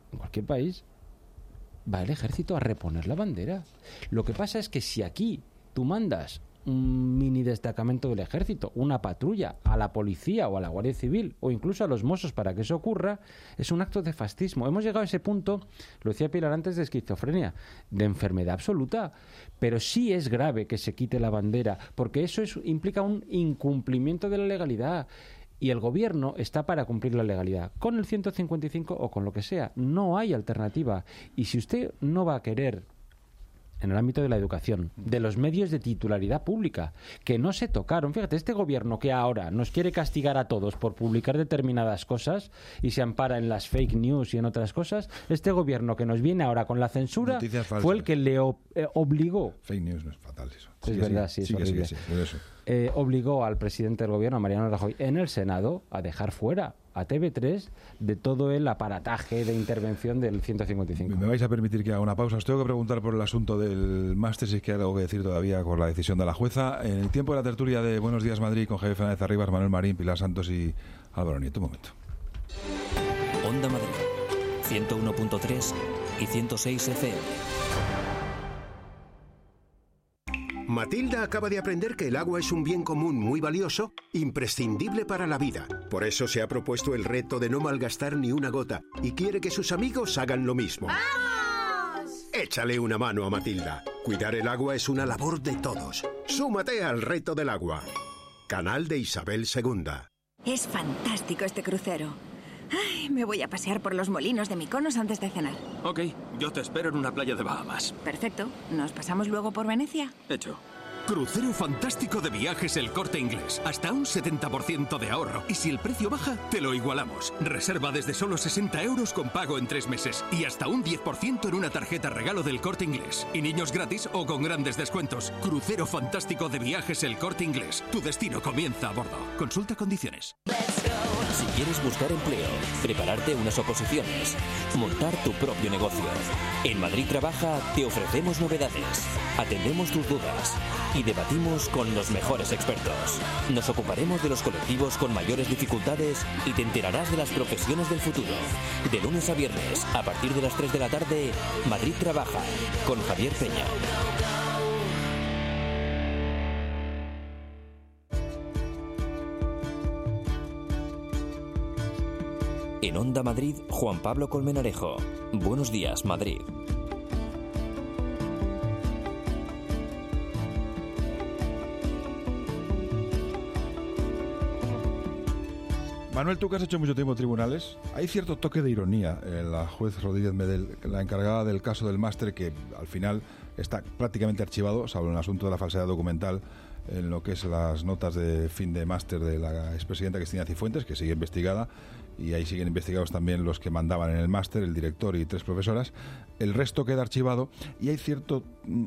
va el ejército a reponer la bandera. Lo que pasa es que si aquí tú mandas un mini destacamento del ejército, una patrulla, a la policía o a la Guardia Civil o incluso a los Mossos para que eso ocurra, es un acto de fascismo. Hemos llegado a ese punto, lo decía Pilar antes, de esquizofrenia, de enfermedad absoluta, pero sí es grave que se quite la bandera, porque eso implica un incumplimiento de la legalidad. Y el gobierno está para cumplir la legalidad, con el 155 o con lo que sea. No hay alternativa. Y si usted no va a querer, en el ámbito de la educación, de los medios de titularidad pública, que no se tocaron. Fíjate, este gobierno que ahora nos quiere castigar a todos por publicar determinadas cosas y se ampara en las fake news y en otras cosas, este gobierno que nos viene ahora con la censura fue el que le obligó. Fake news no es fatal eso. Es verdad, sí, es horrible. Obligó al presidente del gobierno, a Mariano Rajoy, en el Senado a dejar fuera a TV3 de todo el aparataje de intervención del 155. Me vais a permitir que haga una pausa. Os tengo que preguntar por el asunto del máster, si es que hay algo que decir todavía con la decisión de la jueza. En el tiempo de la tertulia de Buenos Días Madrid con Javier Fernández Arribas, Manuel Marín, Pilar Santos y Álvaro Nieto. Un momento. Onda Madrid, 101.3 y 106 FM. Matilda acaba de aprender que el agua es un bien común muy valioso, imprescindible para la vida. Por eso se ha propuesto el reto de no malgastar ni una gota y quiere que sus amigos hagan lo mismo. ¡Vamos! Échale una mano a Matilda. Cuidar el agua es una labor de todos. Súmate al reto del agua. Canal de Isabel II. Es fantástico este crucero. Ay, me voy a pasear por los molinos de Mykonos antes de cenar. Ok, yo te espero en una playa de Bahamas. Perfecto. ¿Nos pasamos luego por Venecia? Hecho. Crucero fantástico de Viajes El Corte Inglés. Hasta un 70% de ahorro. Y si el precio baja, te lo igualamos. Reserva desde solo 60 euros con pago en 3 meses. Y hasta un 10% en una tarjeta regalo del Corte Inglés. Y niños gratis o con grandes descuentos. Crucero fantástico de Viajes El Corte Inglés. Tu destino comienza a bordo. Consulta condiciones. Si quieres buscar empleo, prepararte unas oposiciones, montar tu propio negocio. En Madrid Trabaja te ofrecemos novedades, atendemos tus dudas y debatimos con los mejores expertos. Nos ocuparemos de los colectivos con mayores dificultades y te enterarás de las profesiones del futuro. De lunes a viernes, a partir de las 3 de la tarde, Madrid Trabaja, con Javier Peña. En Onda Madrid, Juan Pablo Colmenarejo. Buenos días, Madrid. Manuel, tú que has hecho mucho tiempo en tribunales, hay cierto toque de ironía en la juez Rodríguez Medel, la encargada del caso del máster, que al final está prácticamente archivado, salvo en el asunto de la falsedad documental, en lo que es las notas de fin de máster de la expresidenta Cristina Cifuentes, que sigue investigada, y ahí siguen investigados también los que mandaban en el máster, el director y 3 profesoras. El resto queda archivado y hay cierto...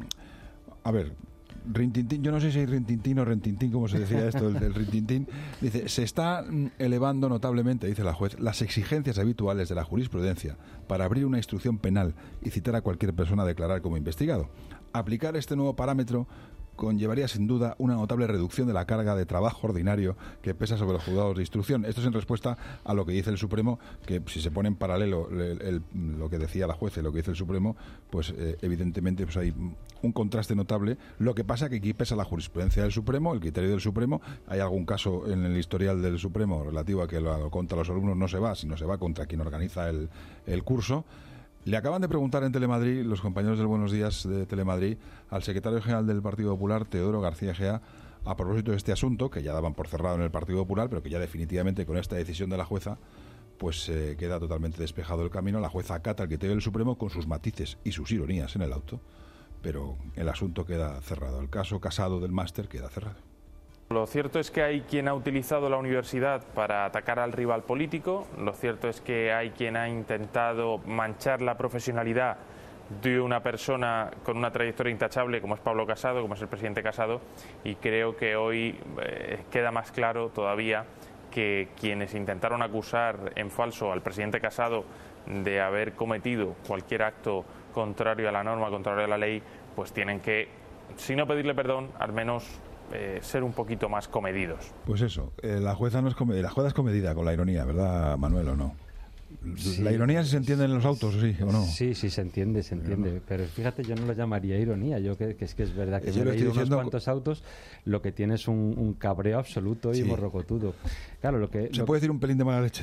A ver, rintintín, yo no sé si hay rintintín o rentintín, como se decía esto, el rintintín. Dice, se está elevando notablemente, dice la juez, las exigencias habituales de la jurisprudencia para abrir una instrucción penal y citar a cualquier persona a declarar como investigado. Aplicar este nuevo parámetro conllevaría sin duda una notable reducción de la carga de trabajo ordinario que pesa sobre los juzgados de instrucción. Esto es en respuesta a lo que dice el Supremo, que si se pone en paralelo lo que decía la juez y lo que dice el Supremo, pues evidentemente pues hay un contraste notable. Lo que pasa que aquí pesa la jurisprudencia del Supremo, el criterio del Supremo. Hay algún caso en el historial del Supremo relativo a que contra los alumnos no se va, sino se va contra quien organiza el curso. Le acaban de preguntar en Telemadrid, los compañeros del Buenos Días de Telemadrid, al secretario general del Partido Popular, Teodoro García Egea, a propósito de este asunto, que ya daban por cerrado en el Partido Popular, pero que ya definitivamente con esta decisión de la jueza, pues queda totalmente despejado el camino. La jueza acata el criterio del Supremo con sus matices y sus ironías en el auto, pero el asunto queda cerrado. El caso Casado del máster queda cerrado. Lo cierto es que hay quien ha utilizado la universidad para atacar al rival político, lo cierto es que hay quien ha intentado manchar la profesionalidad de una persona con una trayectoria intachable como es Pablo Casado, como es el presidente Casado, y creo que hoy queda más claro todavía que quienes intentaron acusar en falso al presidente Casado de haber cometido cualquier acto contrario a la norma, contrario a la ley, pues tienen que, si no pedirle perdón, al menos ser un poquito más comedidos. Pues eso, la jueza no es comedida, la jueza es comedida con la ironía, ¿verdad, Manuel, o no? Sí, ¿la ironía se entiende en los autos, sí, o no? Sí, se entiende, pero fíjate, yo no lo llamaría ironía, yo que es verdad que yo me he leído unos cuantos autos, lo que tiene es un cabreo absoluto y morrocotudo. Claro, se puede decir un pelín de mala leche.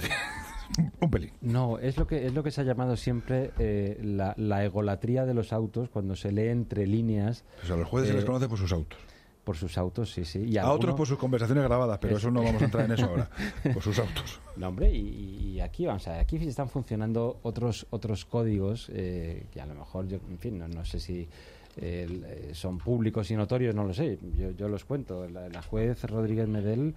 Un pelín. No, es lo que se ha llamado siempre la egolatría de los autos, cuando se lee entre líneas. Pues a los jueces se les conoce por sus autos. Por sus autos, sí. Y a otros por sus conversaciones grabadas, pero eso no vamos a entrar en eso ahora. Por sus autos. No, hombre, y aquí, vamos a ver, aquí están funcionando otros códigos que a lo mejor, en fin, no sé si son públicos y notorios, no lo sé, yo los cuento. La juez Rodríguez Medel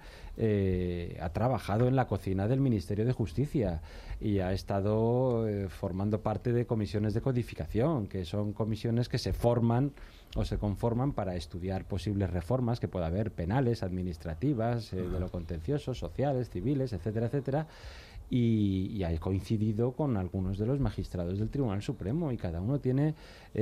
ha trabajado en la cocina del Ministerio de Justicia y ha estado formando parte de comisiones de codificación, que son comisiones que se forman o se conforman para estudiar posibles reformas que pueda haber, penales, administrativas, de lo contencioso, sociales, civiles, etcétera, etcétera. Y ha coincidido con algunos de los magistrados del Tribunal Supremo y cada uno tiene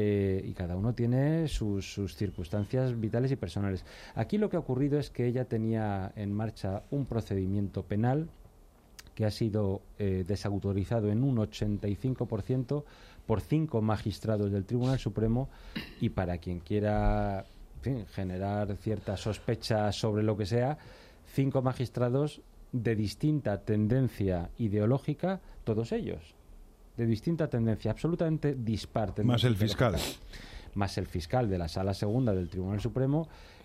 sus circunstancias vitales y personales. Aquí lo que ha ocurrido es que ella tenía en marcha un procedimiento penal que ha sido desautorizado en un 85% por 5 magistrados del Tribunal Supremo, y para quien quiera, en fin, generar cierta sospecha sobre lo que sea, 5 magistrados de distinta tendencia ideológica, todos ellos, de distinta tendencia, absolutamente dispar. Más el fiscal. Más el fiscal de la Sala Segunda del Tribunal Supremo,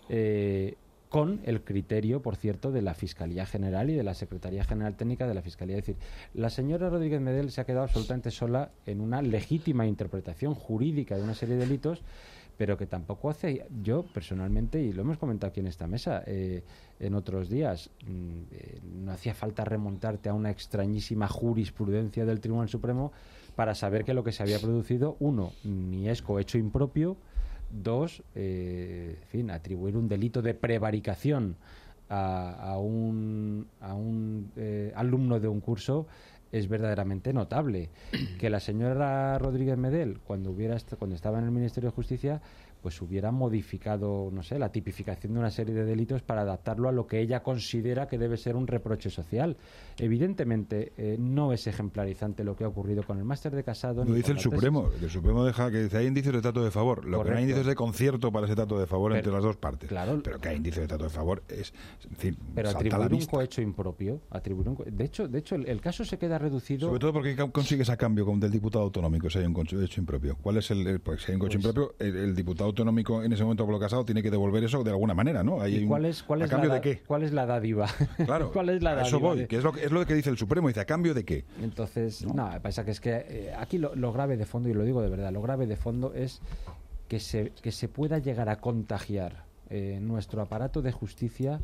con el criterio, por cierto, de la Fiscalía General y de la Secretaría General Técnica de la Fiscalía. Es decir, la señora Rodríguez Medel se ha quedado absolutamente sola en una legítima interpretación jurídica de una serie de delitos, pero que tampoco hace, yo personalmente, y lo hemos comentado aquí en esta mesa en otros días, no hacía falta remontarte a una extrañísima jurisprudencia del Tribunal Supremo para saber que lo que se había producido, 1, ni es cohecho impropio, 2, en fin, atribuir un delito de prevaricación a un alumno de un curso es verdaderamente notable. Que la señora Rodríguez Medel, cuando estaba en el Ministerio de Justicia, pues hubiera modificado, no sé, la tipificación de una serie de delitos para adaptarlo a lo que ella considera que debe ser un reproche social. Evidentemente, no es ejemplarizante lo que ha ocurrido con el máster de Casado. Lo dice el Supremo. El Supremo deja que dice, hay indicios de trato de favor. Lo Correcto. Que no hay indicios de concierto para ese trato de favor entre las dos partes. Claro. Pero que hay indicios de trato de favor es decir, pero atribuir un cohecho impropio. De hecho, el caso se queda reducido. Sobre todo porque consigues a cambio del diputado autonómico si hay un cohecho impropio. ¿Cuál es pues si hay un cohecho impropio? El diputado autonómico en ese momento Pablo Casado tiene que devolver eso de alguna manera, ¿no? ¿Cuál es de qué? ¿Cuál es la dádiva? Claro, ¿Cuál es la dádiva? Eso voy, que es lo que dice el Supremo, dice, ¿a cambio de qué? Entonces, no, pasa que es que aquí lo grave de fondo, y lo digo de verdad, lo grave de fondo es que se pueda llegar a contagiar nuestro aparato de justicia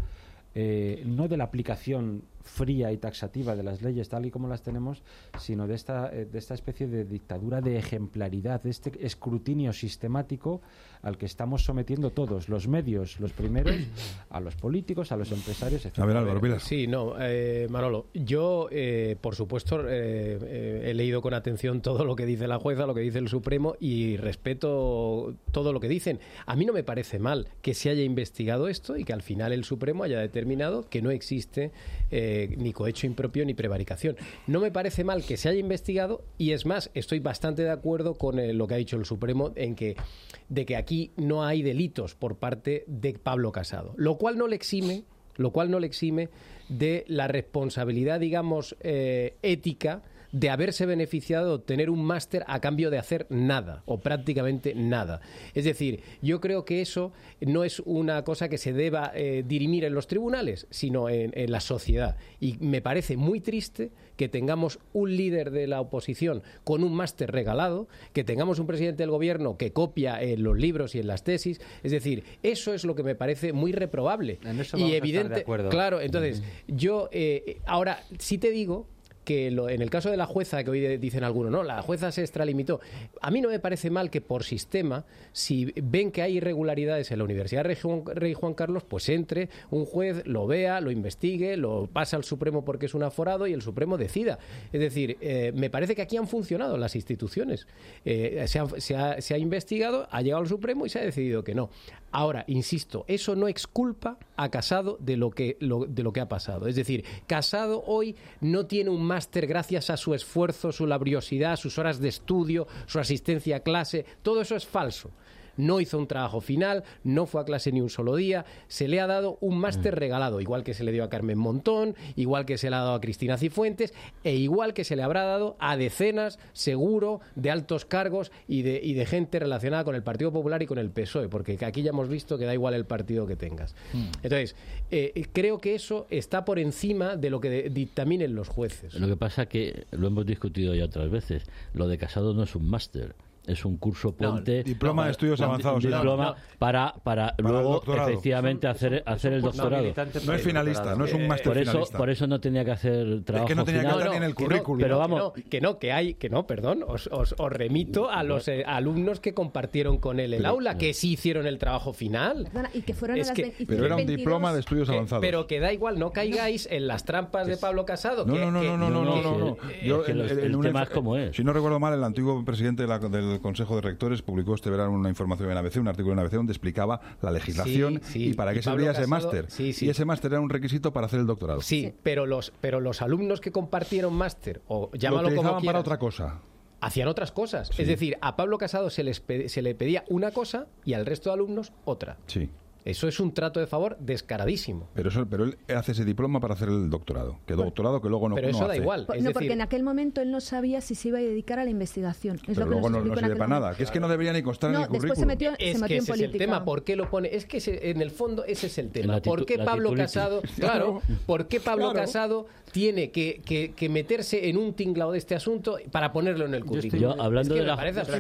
no de la aplicación fría y taxativa de las leyes tal y como las tenemos, sino de esta especie de dictadura de ejemplaridad, de este escrutinio sistemático al que estamos sometiendo todos, los medios, los primeros, a los políticos, a los empresarios, etc. A ver, Álvaro, mira. Sí, no, Manolo, yo, por supuesto, he leído con atención todo lo que dice la jueza, lo que dice el Supremo, y respeto todo lo que dicen. A mí no me parece mal que se haya investigado esto y que al final el Supremo haya determinado que no existe ni cohecho impropio ni prevaricación. No me parece mal que se haya investigado, y es más, estoy bastante de acuerdo con lo que ha dicho el Supremo de que aquí no hay delitos por parte de Pablo Casado, lo cual no le exime de la responsabilidad, digamos, ética de haberse beneficiado de obtener un máster a cambio de hacer nada o prácticamente nada. Es decir, yo creo que eso no es una cosa que se deba dirimir en los tribunales, sino en la sociedad. Y me parece muy triste que tengamos un líder de la oposición con un máster regalado, que tengamos un presidente del gobierno que copia en los libros y en las tesis. Es decir, eso es lo que me parece muy reprobable. En eso y vamos evidente, a estar de acuerdo. Claro, entonces, yo ahora sí te digo que en el caso de la jueza, que hoy dicen algunos, no, la jueza se extralimitó. A mí no me parece mal que por sistema, si ven que hay irregularidades en la Universidad Rey Juan Carlos, pues entre un juez, lo vea, lo investigue, lo pasa al Supremo porque es un aforado y el Supremo decida. Es decir, me parece que aquí han funcionado las instituciones. Se ha investigado, ha llegado al Supremo y se ha decidido que no. Ahora, insisto, eso no exculpa a Casado de lo que ha pasado. Es decir, Casado hoy no tiene un máster gracias a su esfuerzo, su laboriosidad, sus horas de estudio, su asistencia a clase. Todo eso es falso. No hizo un trabajo final, no fue a clase ni un solo día, se le ha dado un máster regalado, igual que se le dio a Carmen Montón, igual que se le ha dado a Cristina Cifuentes, e igual que se le habrá dado a decenas, seguro, de altos cargos y de gente relacionada con el Partido Popular y con el PSOE, porque aquí ya hemos visto que da igual el partido que tengas. Entonces, creo que eso está por encima de lo que dictaminen los jueces. Lo que pasa que lo hemos discutido ya otras veces, lo de Casado no es un máster. Es un curso puente. Diploma de estudios avanzados. Diploma para luego, efectivamente, hacer el doctorado. No es finalista, no es un máster finalista. Por eso no tenía que hacer trabajo. Es que no tenía final. que estar ni en el currículum. Pero vamos. Perdón. Os remito a los alumnos que compartieron con él el aula, que sí hicieron el trabajo final. Perdona, y que fueron pero era un diploma de estudios avanzados. Pero que da igual, no caigáis en las trampas de Pablo Casado. No. El tema es como es. Si no recuerdo mal, el antiguo presidente del Consejo de Rectores publicó este verano una información en ABC, un artículo en ABC donde explicaba la legislación y para qué servía ese máster. Y ese máster era un requisito para hacer el doctorado. Sí, pero los alumnos que compartieron máster, o llámalo como quieras, para otra cosa. Hacían otras cosas. Sí. Es decir, a Pablo Casado se le pedía una cosa y al resto de alumnos otra. Sí. Eso es un trato de favor descaradísimo. Pero él hace ese diploma para hacer el doctorado. Doctorado que luego no hace. Pero eso da igual. Porque en aquel momento él no sabía si se iba a dedicar a la investigación. Pero luego no sirve para nada. Que es que no debería ni constar en el currículum. Después se metió en política. Es el tema. ¿Por qué lo pone? Es que en el fondo ese es el tema. ¿Por qué Pablo Casado... Claro. ¿Por qué Pablo Casado tiene que meterse en un tinglado de este asunto para ponerlo en el currículum? Yo, hablando de la...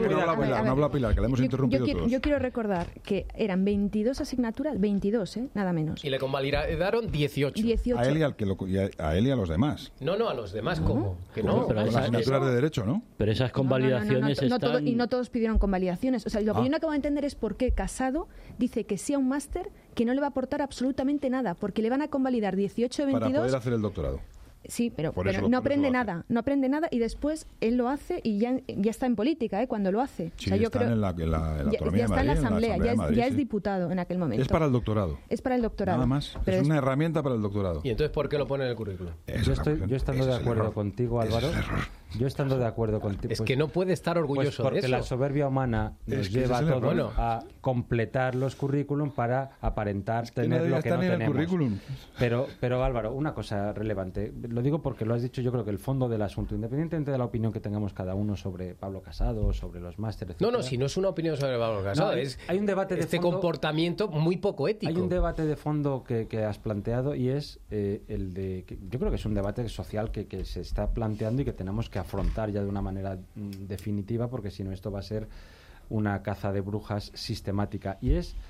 No habla Pilar, que le hemos interrumpido todos. Yo quiero recordar que eran 22 asignaturas, 22, nada menos. Y le convalidaron 18. A él y a los demás. No, a los demás, ¿cómo? Que no. Pero las asignaturas de Derecho, ¿no? Pero esas convalidaciones están... Y no todos pidieron convalidaciones. O sea, lo que yo no acabo de entender es por qué Casado dice que sea un máster que no le va a aportar absolutamente nada, porque le van a convalidar 18 de 22... Para poder hacer el doctorado. Sí, pero no aprende nada y después él lo hace y ya está en política, cuando lo hace. Sí, o sea, yo creo en la autonomía ya está en la Asamblea, de Madrid, ya es diputado en aquel momento. Es para el doctorado. Nada más. Pero es una herramienta para el doctorado. ¿Y entonces por qué lo pone en el currículum? Yo estando de acuerdo contigo, Álvaro. Yo estando de acuerdo contigo. Es que no puede estar orgulloso porque de eso. La soberbia humana nos lleva a todos a completar los currículum para aparentar tener lo que no tenemos. Pero Álvaro, una cosa relevante. Lo digo porque lo has dicho, yo creo que el fondo del asunto, independientemente de la opinión que tengamos cada uno sobre Pablo Casado, sobre los másteres, etc. No, si no es una opinión sobre Pablo Casado, hay un debate de fondo, comportamiento muy poco ético. Hay un debate de fondo que has planteado y es el de... yo creo que es un debate social que se está planteando y que tenemos que afrontar ya de una manera definitiva, porque si no esto va a ser una caza de brujas sistemática, y es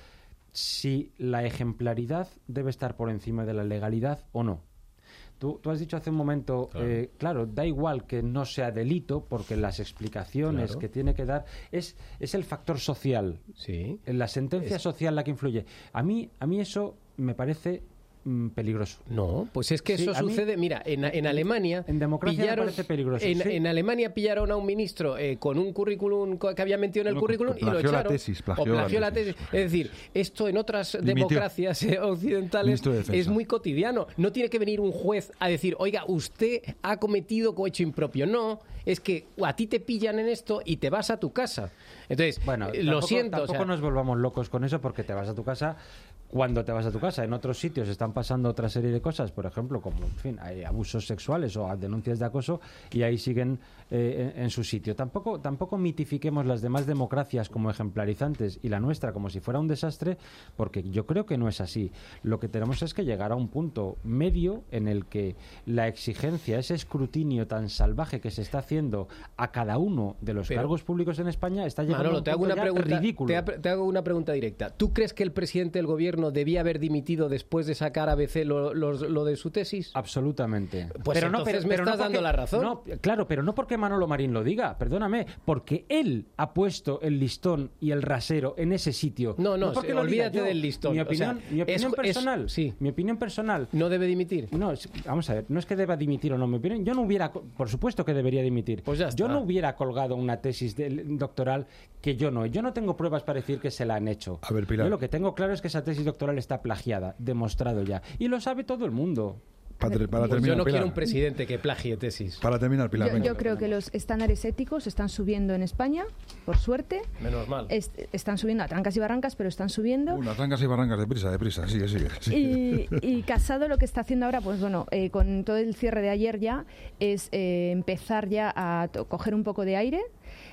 si la ejemplaridad debe estar por encima de la legalidad o no. Tú has dicho hace un momento, claro, da igual que no sea delito, porque las explicaciones que tiene que dar es el factor social, la sentencia social la que influye. A mí eso me parece peligroso. No, pues es que eso sucede. Mira, en Alemania en democracia me parece peligroso. En Alemania pillaron a un ministro con un currículum que había metido en el currículum y lo echaron. Plagió la tesis. Es decir, esto en otras democracias occidentales es muy cotidiano. No tiene que venir un juez a decir, oiga, usted ha cometido cohecho impropio. No, es que a ti te pillan en esto y te vas a tu casa. Entonces, bueno, lo siento. Tampoco nos volvamos locos con eso, porque te vas a tu casa cuando te vas a tu casa. En otros sitios están pasando otra serie de cosas, por ejemplo, como, en fin, hay abusos sexuales o denuncias de acoso, y ahí siguen en su sitio. Tampoco mitifiquemos las demás democracias como ejemplarizantes y la nuestra como si fuera un desastre, porque yo creo que no es así. Lo que tenemos es que llegar a un punto medio en el que la exigencia, ese escrutinio tan salvaje que se está haciendo a cada uno de los cargos públicos en España, está llegando a un punto ya ridículo. Te hago una pregunta directa. ¿Tú crees que el presidente del gobierno debía haber dimitido después de sacar a ABC lo de su tesis? Absolutamente. Pues pero entonces me estás dando la razón. No, claro, pero no porque Manolo Marín lo diga, perdóname, porque él ha puesto el listón y el rasero en ese sitio. No, olvídate del listón. Mi opinión personal. Mi opinión personal. ¿No debe dimitir? No, vamos a ver, no es que deba dimitir o no. Mi opinión, yo no hubiera, por supuesto que debería dimitir. Pues ya está. Yo no hubiera colgado una tesis doctoral que yo no tengo pruebas para decir que se la han hecho. A ver, Pilar. Yo lo que tengo claro es que esa tesis doctoral está plagiada, demostrado ya. Y lo sabe todo el mundo. Para terminar, yo no Pilar, quiero un presidente que plagie tesis. Para terminar, Pilar. Yo creo que los estándares éticos están subiendo en España, por suerte. Menos mal. Están subiendo a trancas y barrancas, pero están subiendo. A trancas y barrancas, deprisa. Sigue. Y Casado lo que está haciendo ahora, pues bueno, con todo el cierre de ayer ya, es empezar ya a coger un poco de aire.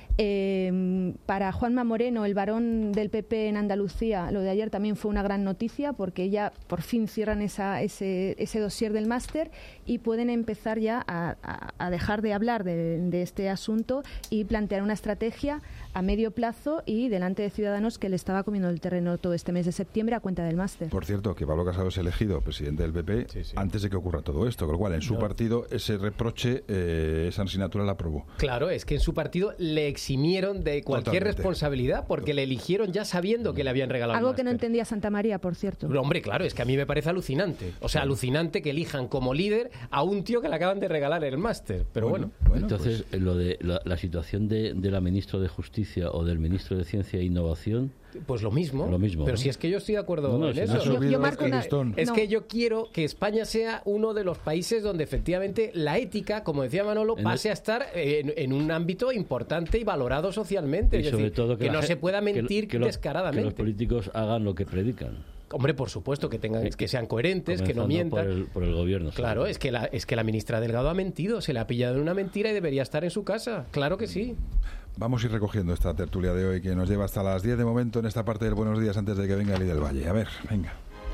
Para Juanma Moreno, el varón del PP en Andalucía, lo de ayer también fue una gran noticia, porque ya por fin cierran ese dossier del máster y pueden empezar ya a dejar de hablar de este asunto y plantear una estrategia a medio plazo y delante de Ciudadanos, que le estaba comiendo el terreno todo este mes de septiembre a cuenta del máster. Por cierto, que Pablo Casado es elegido presidente del PP antes de que ocurra todo esto, con lo cual en su partido ese reproche, esa asignatura la aprobó. Claro, es que en su partido le eximieron de cualquier responsabilidad porque le eligieron ya sabiendo que le habían regalado algo el que no entendía Santa María, por cierto. Hombre, claro, es que a mí me parece alucinante. O sea, alucinante que elijan como líder a un tío que le acaban de regalar el máster. Pero bueno. Entonces, pues, lo de la situación de la ministra de Justicia o del ministro de Ciencia e Innovación... Pues lo mismo. Pero si es que yo estoy de acuerdo en eso. Es que yo quiero que España sea uno de los países donde efectivamente la ética, como decía Manolo, pase a estar en un ámbito importante y valorado socialmente. Y sobre decir, todo que no se pueda mentir descaradamente. Que los políticos hagan lo que predican. Hombre, por supuesto, que sean coherentes, que no mientan. Por el gobierno. Claro, es que la ministra Delgado ha mentido, se le ha pillado en una mentira y debería estar en su casa. Claro que sí. Vamos a ir recogiendo esta tertulia de hoy que nos lleva hasta las 10 de momento en esta parte del Buenos Días antes de que venga Eli del Valle. A ver, venga.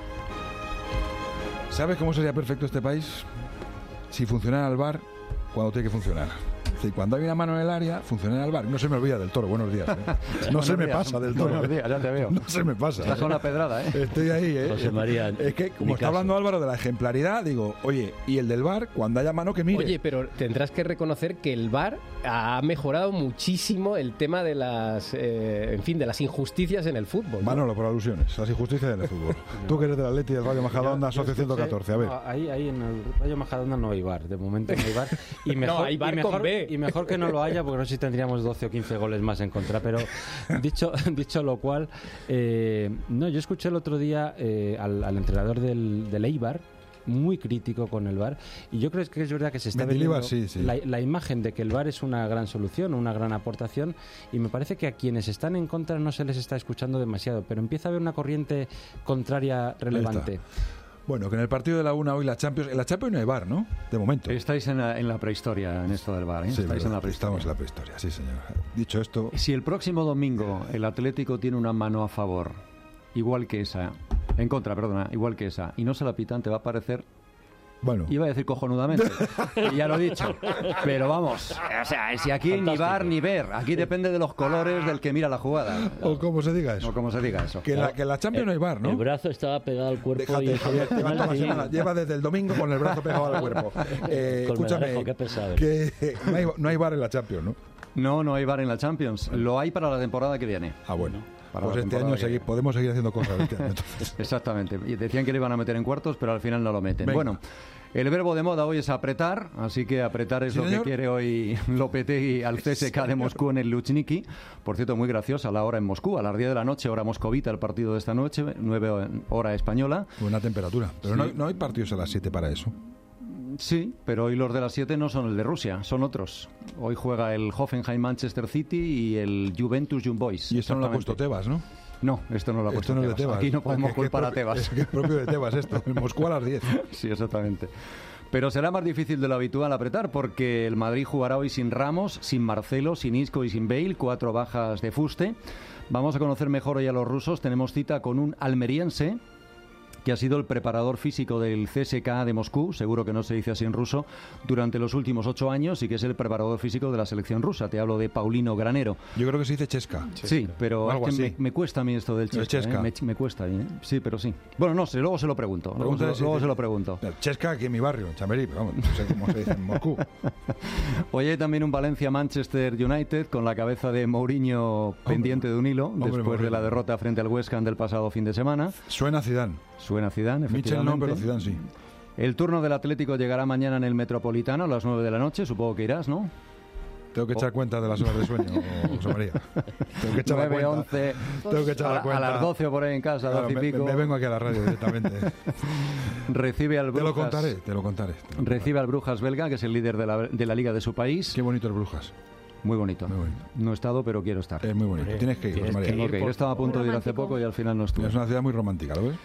¿Sabes cómo sería perfecto este país? Si funcionara el bar cuando tiene que funcionar. Y cuando hay una mano en el área, funciona el bar. No se me olvida del Toro. Buenos días. No se me pasa del Toro. Buenos días, ya te veo. No se me pasa. Estás con la pedrada, ¿eh? Estoy ahí, ¿eh? José María. Es que, como está hablando Álvaro de la ejemplaridad, digo, oye, y el del bar, cuando haya mano que mire. Oye, pero tendrás que reconocer que el bar ha mejorado muchísimo el tema de de las injusticias en el fútbol. ¿no? Manolo, por alusiones. Las injusticias en el fútbol. Tú que eres del Atleti del Rayo Majadahonda, Asociación 114. A ver. No, ahí en el Rayo Majadahonda no hay bar. De momento no hay bar. Y mejor, no, hay bar con B. Y mejor que no lo haya, porque no sé si tendríamos 12 o 15 goles más en contra. Pero dicho lo cual, yo escuché el otro día al entrenador del Eibar, muy crítico con el VAR, y yo creo que es verdad que se está vendiendo la imagen de que el VAR es una gran solución, una gran aportación, y me parece que a quienes están en contra no se les está escuchando demasiado, pero empieza a haber una corriente contraria relevante. Bueno, que en el partido de la UNA hoy en la Champions no hay VAR, ¿no? De momento. Estáis en la prehistoria en esto del VAR, ¿eh? Sí, Estáis en la prehistoria. Estamos en la prehistoria, sí, señor. Dicho esto... Si el próximo domingo el Atlético tiene una mano a favor, igual que esa, y no se la pitan, te va a parecer Bueno. Iba a decir cojonudamente, y ya lo he dicho. Pero vamos, o sea, si aquí ni bar ni ver, aquí depende de los colores del que mira la jugada. O como se diga eso. O como se diga eso. Que en la Champions no hay bar, ¿no? El brazo estaba pegado al cuerpo. Déjate, Javier, lleva toda la semana, lleva desde el domingo con el brazo pegado al cuerpo. Escúchame, qué pesado, que no hay bar en la Champions, ¿no? No hay bar en la Champions. Lo hay para la temporada que viene. Ah, bueno. Pues este año podemos seguir haciendo cosas. Este año, exactamente. Y decían que le iban a meter en cuartos, pero al final no lo meten. Venga. Bueno, el verbo de moda hoy es apretar, así que apretar es lo que quiere hoy Lopetegui al CSKA de Moscú en el Luzhniki. Por cierto, muy graciosa la hora en Moscú, a las 10 de la noche, hora moscovita, el partido de esta noche, 9 hora española. Buena temperatura. Pero sí. no hay partidos a las 7 para eso. Sí, pero hoy los de las 7 no son el de Rusia, son otros. Hoy juega el Hoffenheim Manchester City y el Juventus Young Boys. Y esto no lo ha puesto Tebas, ¿no? No, esto no lo ha puesto no es de Tebas. Aquí no podemos culpar a Tebas. Es que es propio de Tebas esto, en Moscú a las 10. Sí, exactamente. Pero será más difícil de lo habitual apretar porque el Madrid jugará hoy sin Ramos, sin Marcelo, sin Isco y sin Bale, 4 bajas de fuste. Vamos a conocer mejor hoy a los rusos. Tenemos cita con un almeriense que ha sido el preparador físico del CSKA de Moscú, seguro que no se dice así en ruso, durante los últimos 8 años y que es el preparador físico de la selección rusa. Te hablo de Paulino Granero. Yo creo que se dice Chesca. Sí, pero es que me cuesta a mí esto del Chesca. Me cuesta, Sí, pero sí. Bueno, no sé, luego se lo pregunto. Luego se lo pregunto. Chesca aquí en mi barrio, en Chamberí, pero vamos, no sé cómo se dice en Moscú. Hoy hay también un Valencia-Manchester United con la cabeza de Mourinho pendiente de un hilo, después de la derrota frente al West Ham del pasado fin de semana. Suena Zidane. Suena Zidane, efectivamente. Mitchell no, pero Zidane sí. El turno del Atlético llegará mañana en el Metropolitano a las 9 de la noche. Supongo que irás, ¿no? Tengo que echar cuenta de las horas de sueño, José María. Tengo que echar 9, la cuenta. 11, tengo que echar la cuenta. A las 12 o por ahí en casa, claro, 12 y pico. Me vengo aquí a la radio directamente. Recibe al Brujas. Te lo contaré. Recibe al Brujas belga, que es el líder de la liga de su país. Qué bonito el Brujas. Muy bonito. No he estado, pero quiero estar. Es muy bonito. Tienes que ir, José María. Yo estaba a punto de ir hace poco y al final no estuve. Es una ciudad muy romántica, ¿lo ves?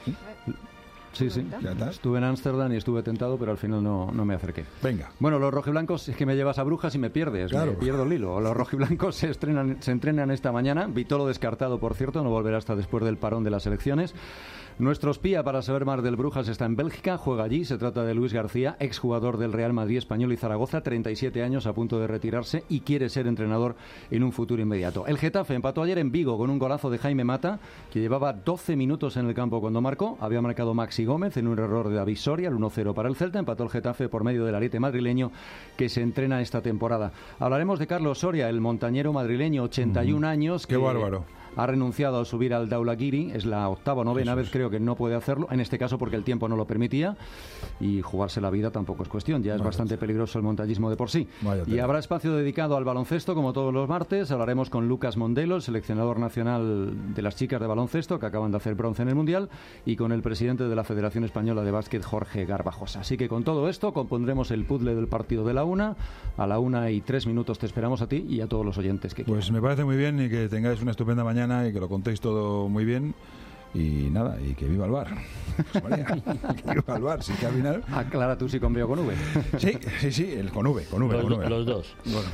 Sí. Estuve en Ámsterdam y estuve tentado, pero al final no me acerqué. Venga. Bueno, los rojiblancos es que me llevas a Brujas y me pierdes. Claro. Me pierdo el hilo. Los rojiblancos se entrenan esta mañana. Vitolo descartado, por cierto, no volverá hasta después del parón de las elecciones. Nuestro espía para saber más del Brujas está en Bélgica, juega allí. Se trata de Luis García, exjugador del Real Madrid, Español y Zaragoza, 37 años, a punto de retirarse y quiere ser entrenador en un futuro inmediato. El Getafe empató ayer en Vigo con un golazo de Jaime Mata, que llevaba 12 minutos en el campo cuando marcó. Había marcado Maxi Gómez en un error de David Soria, el 1-0 para el Celta. Empató el Getafe por medio del ariete madrileño que se entrena esta temporada. Hablaremos de Carlos Soria, el montañero madrileño, 81 años. Qué bárbaro. Ha renunciado a subir al Daulagiri, es la octava o novena vez creo que no puede hacerlo, en este caso porque el tiempo no lo permitía y jugarse la vida tampoco es cuestión, ya es bastante peligroso el montañismo de por sí. Y habrá espacio dedicado al baloncesto como todos los martes. Hablaremos con Lucas Mondelo, el seleccionador nacional de las chicas de baloncesto que acaban de hacer bronce en el Mundial, y con el presidente de la Federación Española de Básquet, Jorge Garbajosa. Así que con todo esto compondremos el puzzle del partido de la 1. A la 1:03 te esperamos a ti y a todos los oyentes que quieran. Pues me parece muy bien y que tengáis una estupenda mañana y que lo contéis todo muy bien. Y nada, y que viva el bar. María, que viva el bar, sí, que al final... Aclara tú si con B o con V. Sí, el con V. Los dos.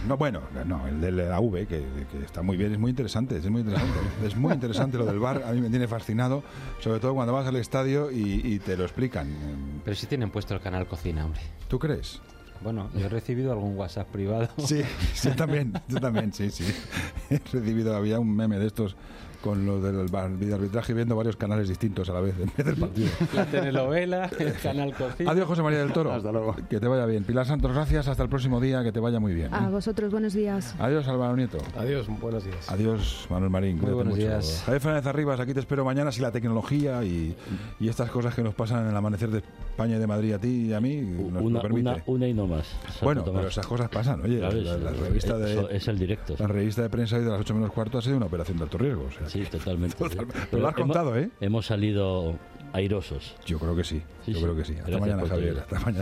No, el de la V, que está muy bien, es muy interesante. Es muy interesante lo del bar, a mí me tiene fascinado, sobre todo cuando vas al estadio y te lo explican. Pero sí tienen puesto el canal Cocina, hombre. ¿Tú crees? Bueno, yo he recibido algún WhatsApp privado. Sí, yo también, sí. He recibido, había un meme de estos con lo del videoarbitraje viendo varios canales distintos a la vez en vez del partido. La telenovela, el canal Cocina. Adiós, José María del Toro. Hasta luego. Que te vaya bien. Pilar Santos, gracias. Hasta el próximo día. Que te vaya muy bien. A vosotros, buenos días. Adiós, Álvaro Nieto. Adiós, buenos días. Adiós, Manuel Marín. Muy buenos días. Javier Fernández Arribas, aquí te espero mañana si la tecnología y estas cosas que nos pasan en el amanecer de España y de Madrid a ti y a mí nos lo permite. Una y no más. Bueno, pero esas cosas pasan. Oye, claro, la revista es el directo. La revista de prensa hoy de las 8:45 ha sido una operación de alto riesgo. O sea, sí, totalmente. Pero lo has contado, ¿eh? Hemos salido airosos. Yo creo que sí. Creo que sí. Hasta mañana, Javier.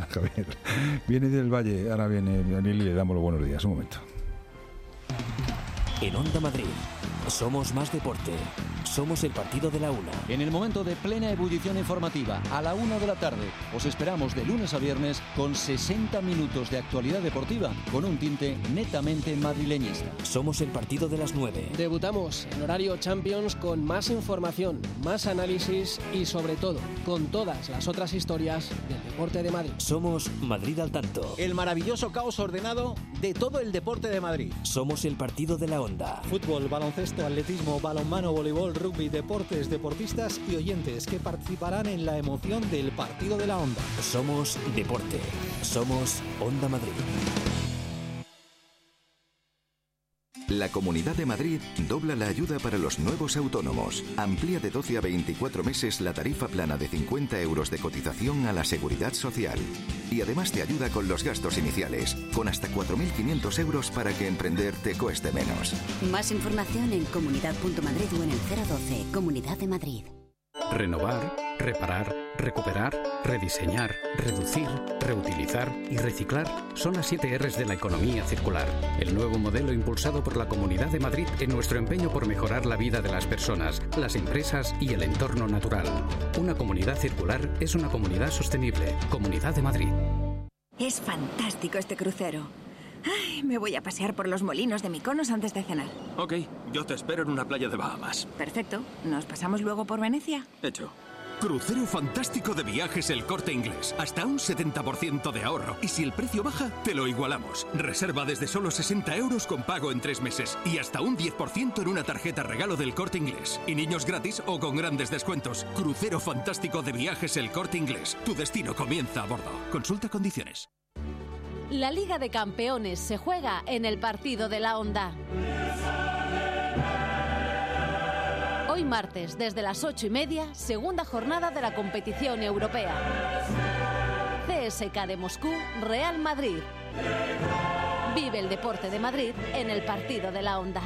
Viene del Valle, ahora viene Daniel y le damos los buenos días. Un momento. En Onda Madrid, somos más deporte. Somos el partido de la una. En el momento de plena ebullición informativa, a la 1 de la tarde, os esperamos de lunes a viernes con 60 minutos de actualidad deportiva con un tinte netamente madrileñista. Somos el partido de las 9. Debutamos en horario Champions con más información, más análisis y sobre todo con todas las otras historias del deporte de Madrid. Somos Madrid al tanto. El maravilloso caos ordenado de todo el deporte de Madrid. Somos el partido de la onda. Fútbol, baloncesto, atletismo, balonmano, voleibol, rugby, deportes, deportistas y oyentes que participarán en la emoción del partido de la onda. Somos deporte. Somos Onda Madrid. La Comunidad de Madrid dobla la ayuda para los nuevos autónomos. Amplía de 12 a 24 meses la tarifa plana de 50 euros de cotización a la Seguridad Social. Y además te ayuda con los gastos iniciales, con hasta 4.500 euros para que emprender te cueste menos. Más información en comunidad.madrid o en el 012, Comunidad de Madrid. Renovar, reparar, recuperar, rediseñar, reducir, reutilizar y reciclar son las 7 R's de la economía circular. El nuevo modelo impulsado por la Comunidad de Madrid en nuestro empeño por mejorar la vida de las personas, las empresas y el entorno natural. Una comunidad circular es una comunidad sostenible. Comunidad de Madrid. Es fantástico este crucero. Ay, me voy a pasear por los molinos de Mykonos antes de cenar. Ok, yo te espero en una playa de Bahamas. Perfecto. ¿Nos pasamos luego por Venecia? Hecho. Crucero fantástico de Viajes El Corte Inglés. Hasta un 70% de ahorro. Y si el precio baja, te lo igualamos. Reserva desde solo 60 euros con pago en 3 meses. Y hasta un 10% en una tarjeta regalo del Corte Inglés. Y niños gratis o con grandes descuentos. Crucero fantástico de Viajes El Corte Inglés. Tu destino comienza a bordo. Consulta condiciones. La Liga de Campeones se juega en el partido de la onda. Hoy martes, desde las 8:30, segunda jornada de la competición europea. CSKA de Moscú, Real Madrid. Vive el deporte de Madrid en el partido de la onda.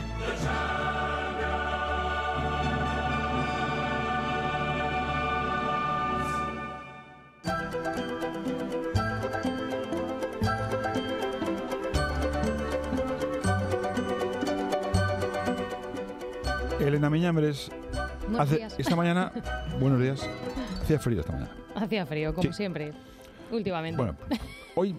Elena Miñambres, esta mañana, buenos días, hacía frío esta mañana. Hacía frío, como siempre, últimamente. Bueno, hoy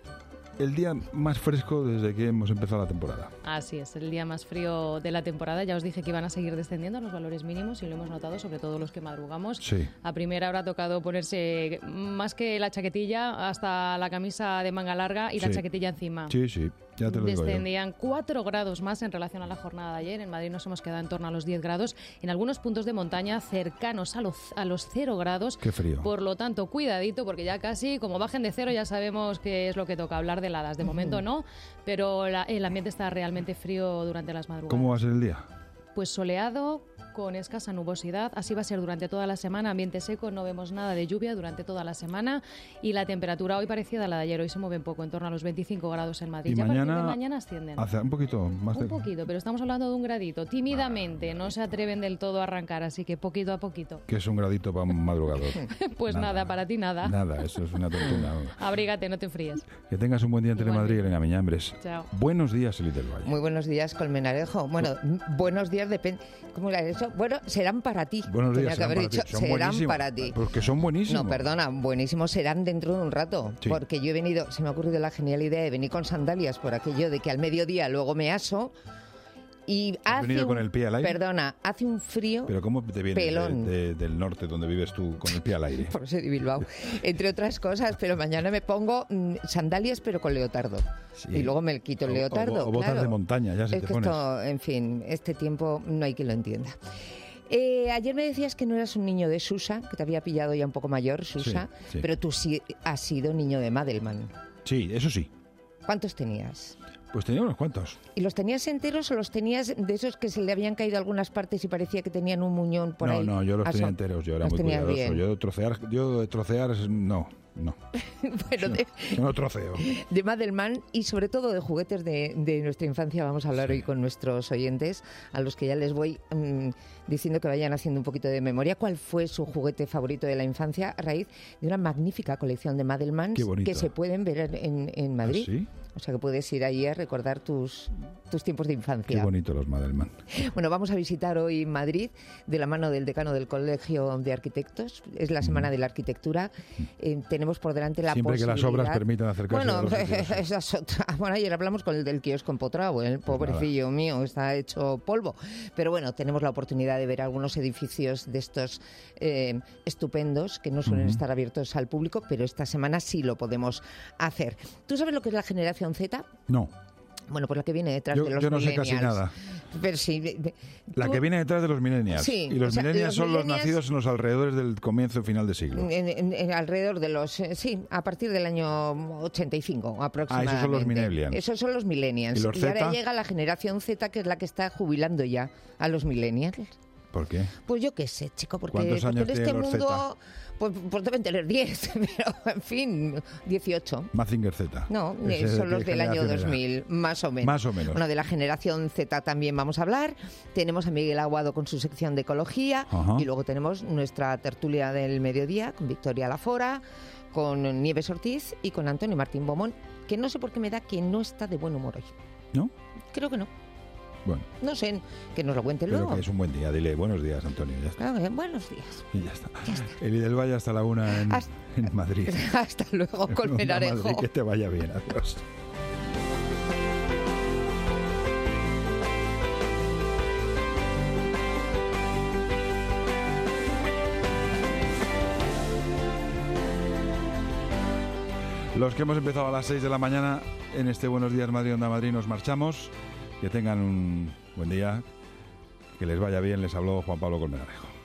el día más fresco desde que hemos empezado la temporada. Así es, el día más frío de la temporada. Ya os dije que iban a seguir descendiendo los valores mínimos y lo hemos notado, sobre todo los que madrugamos. Sí. A primera hora ha tocado ponerse más que la chaquetilla, hasta la camisa de manga larga y la chaquetilla encima. Sí, sí. Ya te lo digo yo. Descendían 4 grados más en relación a la jornada de ayer. En Madrid nos hemos quedado en torno a los 10 grados. En algunos puntos de montaña cercanos a los 0 grados. Qué frío. Por lo tanto, cuidadito, porque ya casi, como bajen de 0, ya sabemos qué es lo que toca. Hablar de heladas. De momento no, pero el ambiente está realmente frío durante las madrugadas. ¿Cómo va a ser el día? Pues soleado, con escasa nubosidad. Así va a ser durante toda la semana. Ambiente seco, no vemos nada de lluvia durante toda la semana. Y la temperatura hoy parecida a la de ayer. Hoy se mueve un poco, en torno a los 25 grados en Madrid. Y ya mañana, a partir de mañana ascienden. Hace un poquito más. Un poquito, pero estamos hablando de un gradito. Tímidamente, no se atreven del todo a arrancar, así que poquito a poquito. ¿Qué es un gradito para un madrugador? Pues nada, para ti nada. Nada, eso es una tontería. Abrígate, no te enfríes. Que tengas un buen día en Telemadrid, Elena Miñambres. Chao. Buenos días, Elis del Valle. Muy buenos días, Colmenarejo. Bueno, buenos días, depende. ¿Cómo era eso? Bueno, serán para ti. Buenos días, tenía que haber dicho, serán para ti. Porque son buenísimos. No, perdona, buenísimos serán dentro de un rato. Sí. Porque yo he venido, se me ha ocurrido la genial idea de venir con sandalias por aquello de que al mediodía luego me aso. Y ¿Has venido con el pie al aire? Perdona, hace un frío. ¿Pero cómo te vienes del norte, donde vives tú, con el pie al aire? Por ser de Bilbao, entre otras cosas. Pero mañana me pongo sandalias, pero con leotardo. Sí. Y luego me quito el leotardo. O botas de montaña, ya se te pones. Esto, en fin, este tiempo no hay quien lo entienda. Ayer me decías que no eras un niño de Susa, que te había pillado ya un poco mayor, Susa, sí. Pero tú sí has sido niño de Madelman. Sí, eso sí. ¿Cuántos tenías? Pues tenía unos cuantos. ¿Y los tenías enteros o los tenías de esos que se le habían caído algunas partes y parecía que tenían un muñón por ahí? No, yo los tenía enteros, yo era muy cuidadoso. Bien. Yo de trocear, no. Bueno, no troceo. De Madelman y sobre todo de juguetes de nuestra infancia vamos a hablar hoy con nuestros oyentes, a los que ya les voy diciendo que vayan haciendo un poquito de memoria. ¿Cuál fue su juguete favorito de la infancia a raíz de una magnífica colección de Madelmans que se pueden ver en Madrid? ¿Ah, sí? sea que puedes ir ahí a recordar tus tiempos de infancia. Qué bonito los Madelman. Bueno, vamos a visitar hoy Madrid de la mano del decano del Colegio de Arquitectos. Es la Semana de la Arquitectura. Tenemos por delante la Siempre posibilidad... que las obras permitan acercarse a los sitios. Esa es otra. Bueno, ayer hablamos con el del kiosco empotrado, el pobrecillo mío, está hecho polvo. Pero bueno, tenemos la oportunidad de ver algunos edificios de estos estupendos que no suelen estar abiertos al público, pero esta semana sí lo podemos hacer. ¿Tú sabes lo que es la generación Z? No. Bueno, pues la que viene detrás de los yo no sé millennials. casi nada. Pero sí, la que viene detrás de los millennials. Sí, y los millennials son los nacidos en los alrededores del comienzo y final de siglo. Alrededor de los... sí, a partir del año 85 aproximadamente. Esos son los millennials. Esos son los millennials. ¿Y ahora llega la generación Z, que es la que está jubilando ya a los millennials. ¿Por qué? Pues yo qué sé, chico, porque ¿Cuántos años en este tienen los mundo... Pues deben tener 10, pero en fin, 18. Mazinger Z. No, son los del año 2000, más o menos. Más o menos. Bueno, de la generación Z también vamos a hablar. Tenemos a Miguel Aguado con su sección de ecología. Y luego tenemos nuestra tertulia del mediodía con Victoria Lafora, con Nieves Ortiz y con Antonio Martín Bomón, que no sé por qué me da que no está de buen humor hoy. ¿No? Creo que no. Bueno. No sé, que nos lo cuente luego. Pero que es un buen día. Dile buenos días, Antonio. Ya está. Buenos días. Y ya está. Eli del Valle hasta la 1 en Madrid. Hasta luego, Colmenarejo. Madrid, que te vaya bien. Adiós. Los que hemos empezado a las 6 de la mañana en este Buenos Días Madrid, Onda Madrid, nos marchamos. Que tengan un buen día, que les vaya bien. Les habló Juan Pablo Colmenarejo.